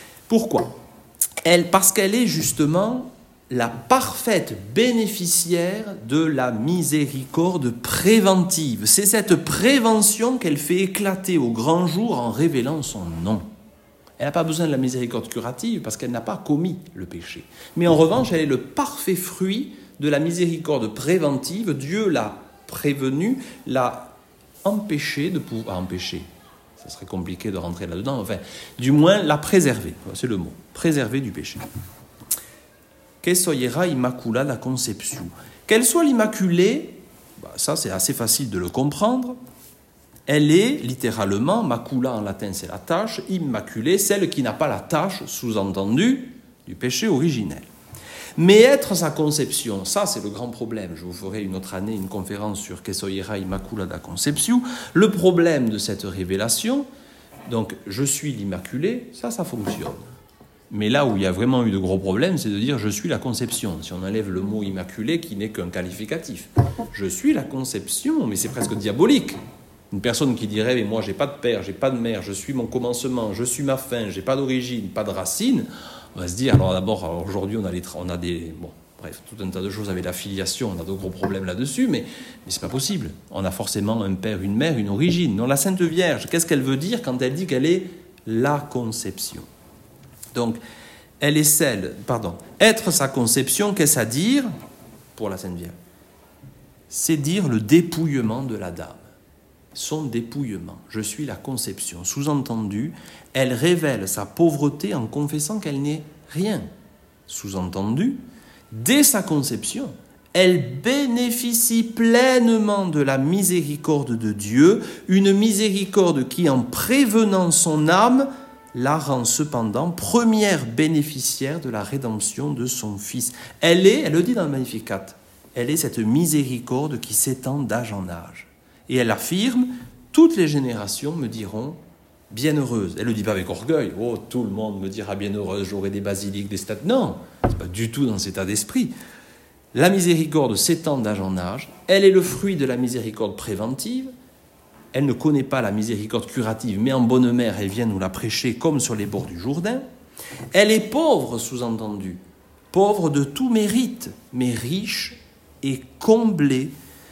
Speaker 1: Elle, parce qu'elle est justement la parfaite bénéficiaire de la miséricorde préventive. C'est cette prévention qu'elle fait éclater au grand jour en révélant son nom. Elle n'a pas besoin de la miséricorde curative parce qu'elle n'a pas commis le péché. Mais en revanche, elle est le parfait fruit de la miséricorde préventive. Dieu l'a prévenu, l'a empêché de pouvoir... Empêché, Ça serait compliqué de rentrer là-dedans. Enfin, du moins, la préserver. C'est le mot. Préserver du péché. Que soyera immaculada conceptio. Qu'elle soit l'immaculée, bah ça c'est assez facile de le comprendre. Elle est littéralement, macula en latin c'est la tache, immaculée, celle qui n'a pas la tache, sous-entendue, du péché originel. Mais être sa conception, ça c'est le grand problème. Je vous ferai une autre année une conférence sur Que soyera immaculada conceptio. Le problème de cette révélation, donc je suis l'immaculée, ça, ça fonctionne. Mais là où il y a vraiment eu de gros problèmes, c'est de dire je suis la conception. Si on enlève le mot immaculé qui n'est qu'un qualificatif. Je suis la conception, mais c'est presque diabolique. Une personne qui dirait mais moi j'ai pas de père, j'ai pas de mère, je suis mon commencement, je suis ma fin, j'ai pas d'origine, pas de racine. On va se dire, alors d'abord, alors aujourd'hui, on a, les, on a des... Bon, bref, tout un tas de choses avec la filiation, on a de gros problèmes là-dessus, mais, mais c'est pas possible. On a forcément un père, une mère, une origine. Non, la Sainte Vierge, qu'est-ce qu'elle veut dire quand elle dit qu'elle est la conception? Donc, elle est celle... Pardon. Être sa conception, qu'est-ce à dire pour la Sainte Vierge? C'est dire le dépouillement de la dame. Son dépouillement. Je suis la conception. Sous-entendu, elle révèle sa pauvreté en confessant qu'elle n'est rien. Sous-entendu, dès sa conception, elle bénéficie pleinement de la miséricorde de Dieu, une miséricorde qui, en prévenant son âme, la rend cependant première bénéficiaire de la rédemption de son Fils. Elle est, elle le dit dans le Magnificat, elle est cette miséricorde qui s'étend d'âge en âge. Et elle affirme, toutes les générations me diront bienheureuse. Elle ne le dit pas avec orgueil, oh, tout le monde me dira bienheureuse, j'aurai des basiliques, des statues. Non, ce n'est pas du tout dans cet état d'esprit. La miséricorde s'étend d'âge en âge, elle est le fruit de la miséricorde préventive, elle ne connaît pas la miséricorde curative, mais en bonne mère, elle vient nous la prêcher comme sur les bords du Jourdain. Elle est pauvre, sous-entendu, pauvre de tout mérite, mais riche et comblée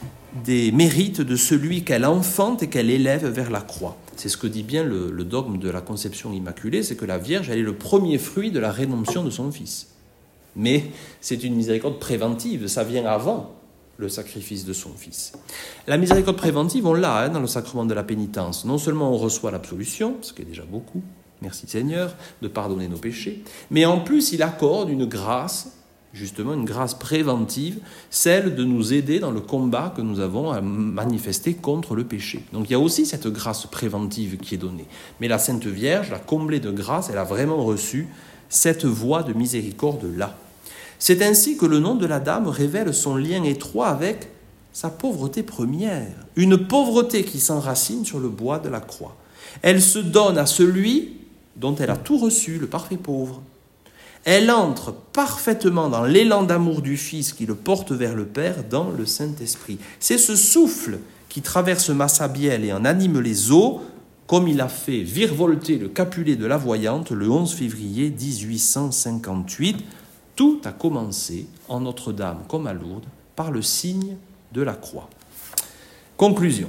Speaker 1: des mérites de celui qu'elle enfante et qu'elle élève vers la croix. C'est ce que dit bien le, le dogme de la conception immaculée, c'est que la Vierge, elle est le premier fruit de la rédemption de son Fils. Mais c'est une miséricorde préventive, ça vient avant le sacrifice de son Fils. La miséricorde préventive, on l'a hein, dans le sacrement de la pénitence. Non seulement on reçoit l'absolution, ce qui est déjà beaucoup, merci Seigneur, de pardonner nos péchés, mais en plus il accorde une grâce, justement une grâce préventive, celle de nous aider dans le combat que nous avons à manifester contre le péché. Donc il y a aussi cette grâce préventive qui est donnée. Mais la Sainte Vierge, la comblée de grâce, elle a vraiment reçu cette voie de miséricorde-là. C'est ainsi que le nom de la dame révèle son lien étroit avec sa pauvreté première, une pauvreté qui s'enracine sur le bois de la croix. Elle se donne à celui dont elle a tout reçu, le parfait pauvre. Elle entre parfaitement dans l'élan d'amour du Fils qui le porte vers le Père dans le Saint-Esprit. C'est ce souffle qui traverse Massabielle et en anime les eaux, comme il a fait virevolter le Capulet de la Voyante le onze février dix-huit cent cinquante-huit. Tout a commencé en Notre-Dame comme à Lourdes par le signe de la croix. Conclusion.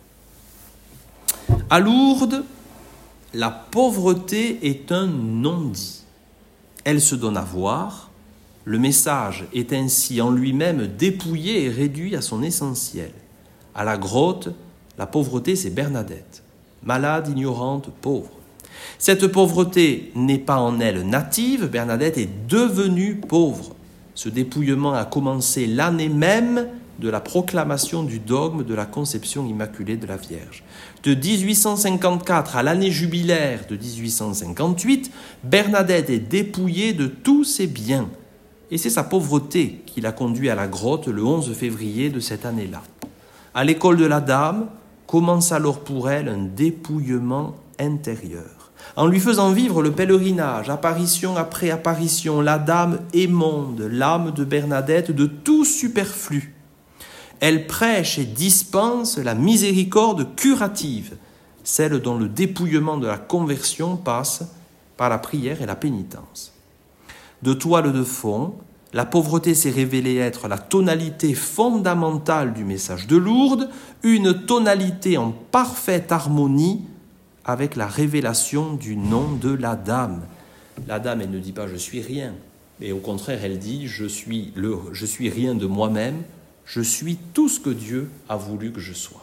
Speaker 1: À Lourdes, la pauvreté est un non-dit. Elle se donne à voir, le message est ainsi en lui-même dépouillé et réduit à son essentiel. À la grotte, la pauvreté c'est Bernadette, malade, ignorante, pauvre. Cette pauvreté n'est pas en elle native, Bernadette est devenue pauvre. Ce dépouillement a commencé l'année même de la proclamation du dogme de la conception immaculée de la Vierge. De dix-huit cent cinquante-quatre à l'année jubilaire de dix-huit cent cinquante-huit, Bernadette est dépouillée de tous ses biens. Et c'est sa pauvreté qui l'a conduit à la grotte le onze février de cette année-là. À l'école de la Dame, commence alors pour elle un dépouillement intérieur. En lui faisant vivre le pèlerinage, apparition après apparition, la Dame émonde l'âme de Bernadette de tout superflu. Elle prêche et dispense la miséricorde curative, celle dont le dépouillement de la conversion passe par la prière et la pénitence. De toile de fond, la pauvreté s'est révélée être la tonalité fondamentale du message de Lourdes, une tonalité en parfaite harmonie avec la révélation du nom de la Dame. La Dame, elle ne dit pas « je suis rien », mais au contraire, elle dit « je suis, le, je suis rien de moi-même ». Je suis tout ce que Dieu a voulu que je sois.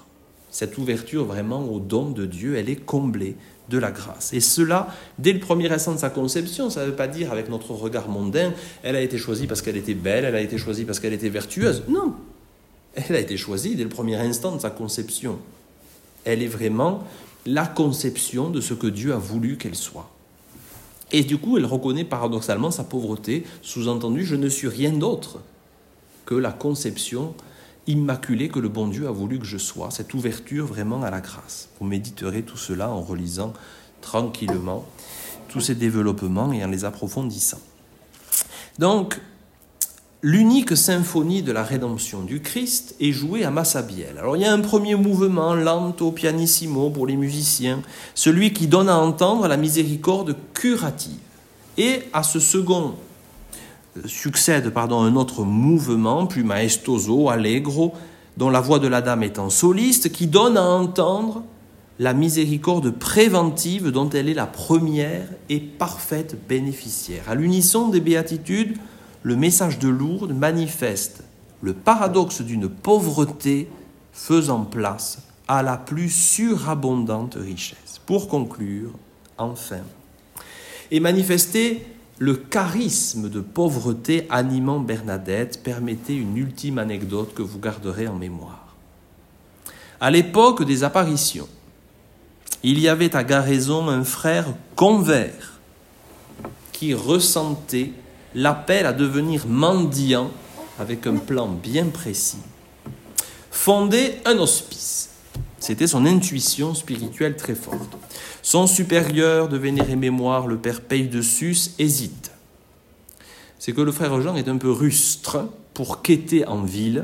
Speaker 1: Cette ouverture vraiment au don de Dieu, elle est comblée de la grâce. Et cela, dès le premier instant de sa conception, ça ne veut pas dire avec notre regard mondain, elle a été choisie parce qu'elle était belle, elle a été choisie parce qu'elle était vertueuse. Non, elle a été choisie dès le premier instant de sa conception. Elle est vraiment la conception de ce que Dieu a voulu qu'elle soit. Et du coup, elle reconnaît paradoxalement sa pauvreté, sous-entendu, je ne suis rien d'autre que la conception immaculée que le bon Dieu a voulu que je sois, cette ouverture vraiment à la grâce. Vous méditerez tout cela en relisant tranquillement tous ces développements et en les approfondissant. Donc, l'unique symphonie de la rédemption du Christ est jouée à Massabielle. Alors il y a un premier mouvement, lento, pianissimo pour les musiciens, celui qui donne à entendre la miséricorde curative. Et à ce second succède pardon, un autre mouvement, plus maestoso, allegro, dont la voix de la dame est en soliste, qui donne à entendre la miséricorde préventive dont elle est la première et parfaite bénéficiaire. À l'unisson des béatitudes, le message de Lourdes manifeste le paradoxe d'une pauvreté faisant place à la plus surabondante richesse. Pour conclure, enfin, et manifester le charisme de pauvreté animant Bernadette, permettez une ultime anecdote que vous garderez en mémoire. À l'époque des apparitions, il y avait à Garaison un frère convers qui ressentait l'appel à devenir mendiant avec un plan bien précis. Fonder un hospice. C'était son intuition spirituelle très forte. Son supérieur de vénérée mémoire, le père Paye de Sus, hésite. C'est que le frère Jean est un peu rustre pour quêter en ville.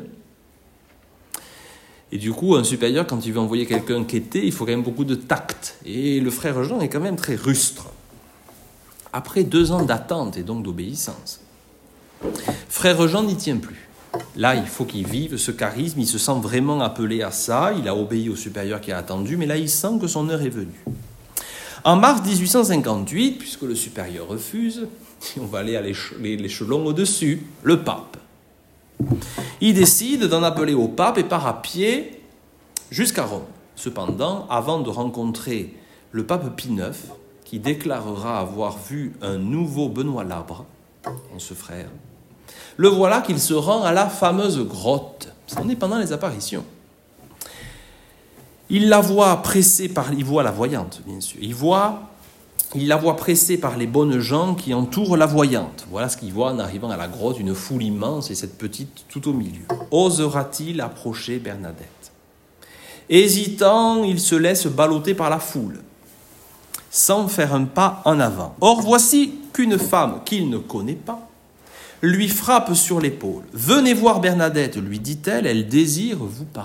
Speaker 1: Et du coup, un supérieur, quand il veut envoyer quelqu'un quêter, il faut quand même beaucoup de tact. Et le frère Jean est quand même très rustre. Après deux ans d'attente et donc d'obéissance, frère Jean n'y tient plus. Là, il faut qu'il vive ce charisme, il se sent vraiment appelé à ça, il a obéi au supérieur qui a attendu, mais là, il sent que son heure est venue. En mars dix-huit cent cinquante-huit, puisque le supérieur refuse, on va aller à l'échelon au-dessus, le pape. Il décide d'en appeler au pape et part à pied jusqu'à Rome. Cependant, avant de rencontrer le pape Pie neuf, qui déclarera avoir vu un nouveau Benoît Labre, en ce frère, le voilà qu'il se rend à la fameuse grotte. C'en est pendant les apparitions. Il la voit pressée par... Il voit la voyante, bien sûr. Il voit... Il la voit pressée par les bonnes gens qui entourent la voyante. Voilà ce qu'il voit en arrivant à la grotte, une foule immense et cette petite tout au milieu. Osera-t-il approcher Bernadette ? Hésitant, il se laisse balloter par la foule, sans faire un pas en avant. Or, voici qu'une femme qu'il ne connaît pas lui frappe sur l'épaule. « Venez voir Bernadette, lui dit-elle, elle désire vous parler. »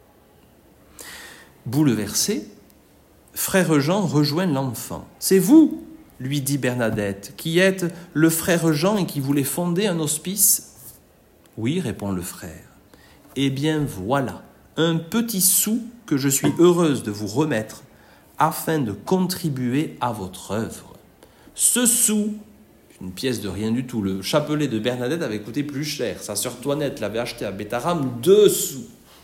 Speaker 1: Bouleversé, frère Jean rejoint l'enfant. « C'est vous, lui dit Bernadette, qui êtes le frère Jean et qui voulez fonder un hospice ?»« Oui, répond le frère. »« Eh bien voilà, un petit sou que je suis heureuse de vous remettre afin de contribuer à votre œuvre. Ce sou, une pièce de rien du tout, le chapelet de Bernadette avait coûté plus cher. Sa sœur Toinette l'avait acheté à Bétaram deux sous.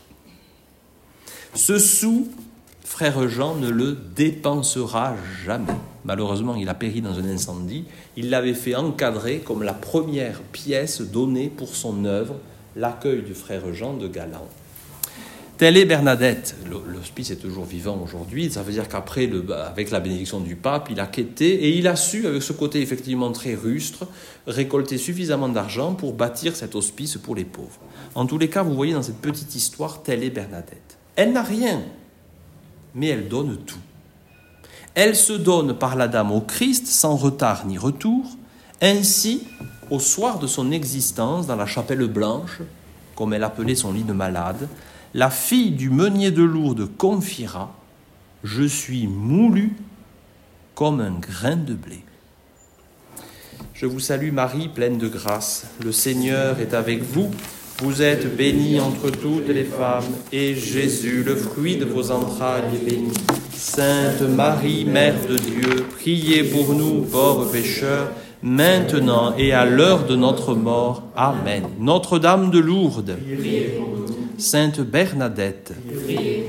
Speaker 1: Ce sou, frère Jean ne le dépensera jamais. Malheureusement, il a péri dans un incendie. Il l'avait fait encadrer comme la première pièce donnée pour son œuvre, l'accueil du frère Jean de Galan. Telle est Bernadette. L'hospice est toujours vivant aujourd'hui. Ça veut dire qu'après, le, avec la bénédiction du pape, il a quêté et il a su, avec ce côté effectivement très rustre, récolter suffisamment d'argent pour bâtir cet hospice pour les pauvres. En tous les cas, vous voyez dans cette petite histoire, telle est Bernadette. Elle n'a rien, mais elle donne tout. Elle se donne par la dame au Christ sans retard ni retour. Ainsi, au soir de son existence, dans la chapelle blanche, comme elle appelait son lit de malade, la fille du meunier de Lourdes confiera « Je suis moulu comme un grain de blé ». Je vous salue Marie, pleine de grâce. Le Seigneur est avec vous. Vous êtes bénie entre toutes les femmes, et Jésus, le fruit de vos entrailles, est béni. Sainte Marie, Mère de Dieu, priez pour nous, pauvres pécheurs, maintenant et à l'heure de notre mort. Amen. Notre-Dame de Lourdes, Sainte Bernadette,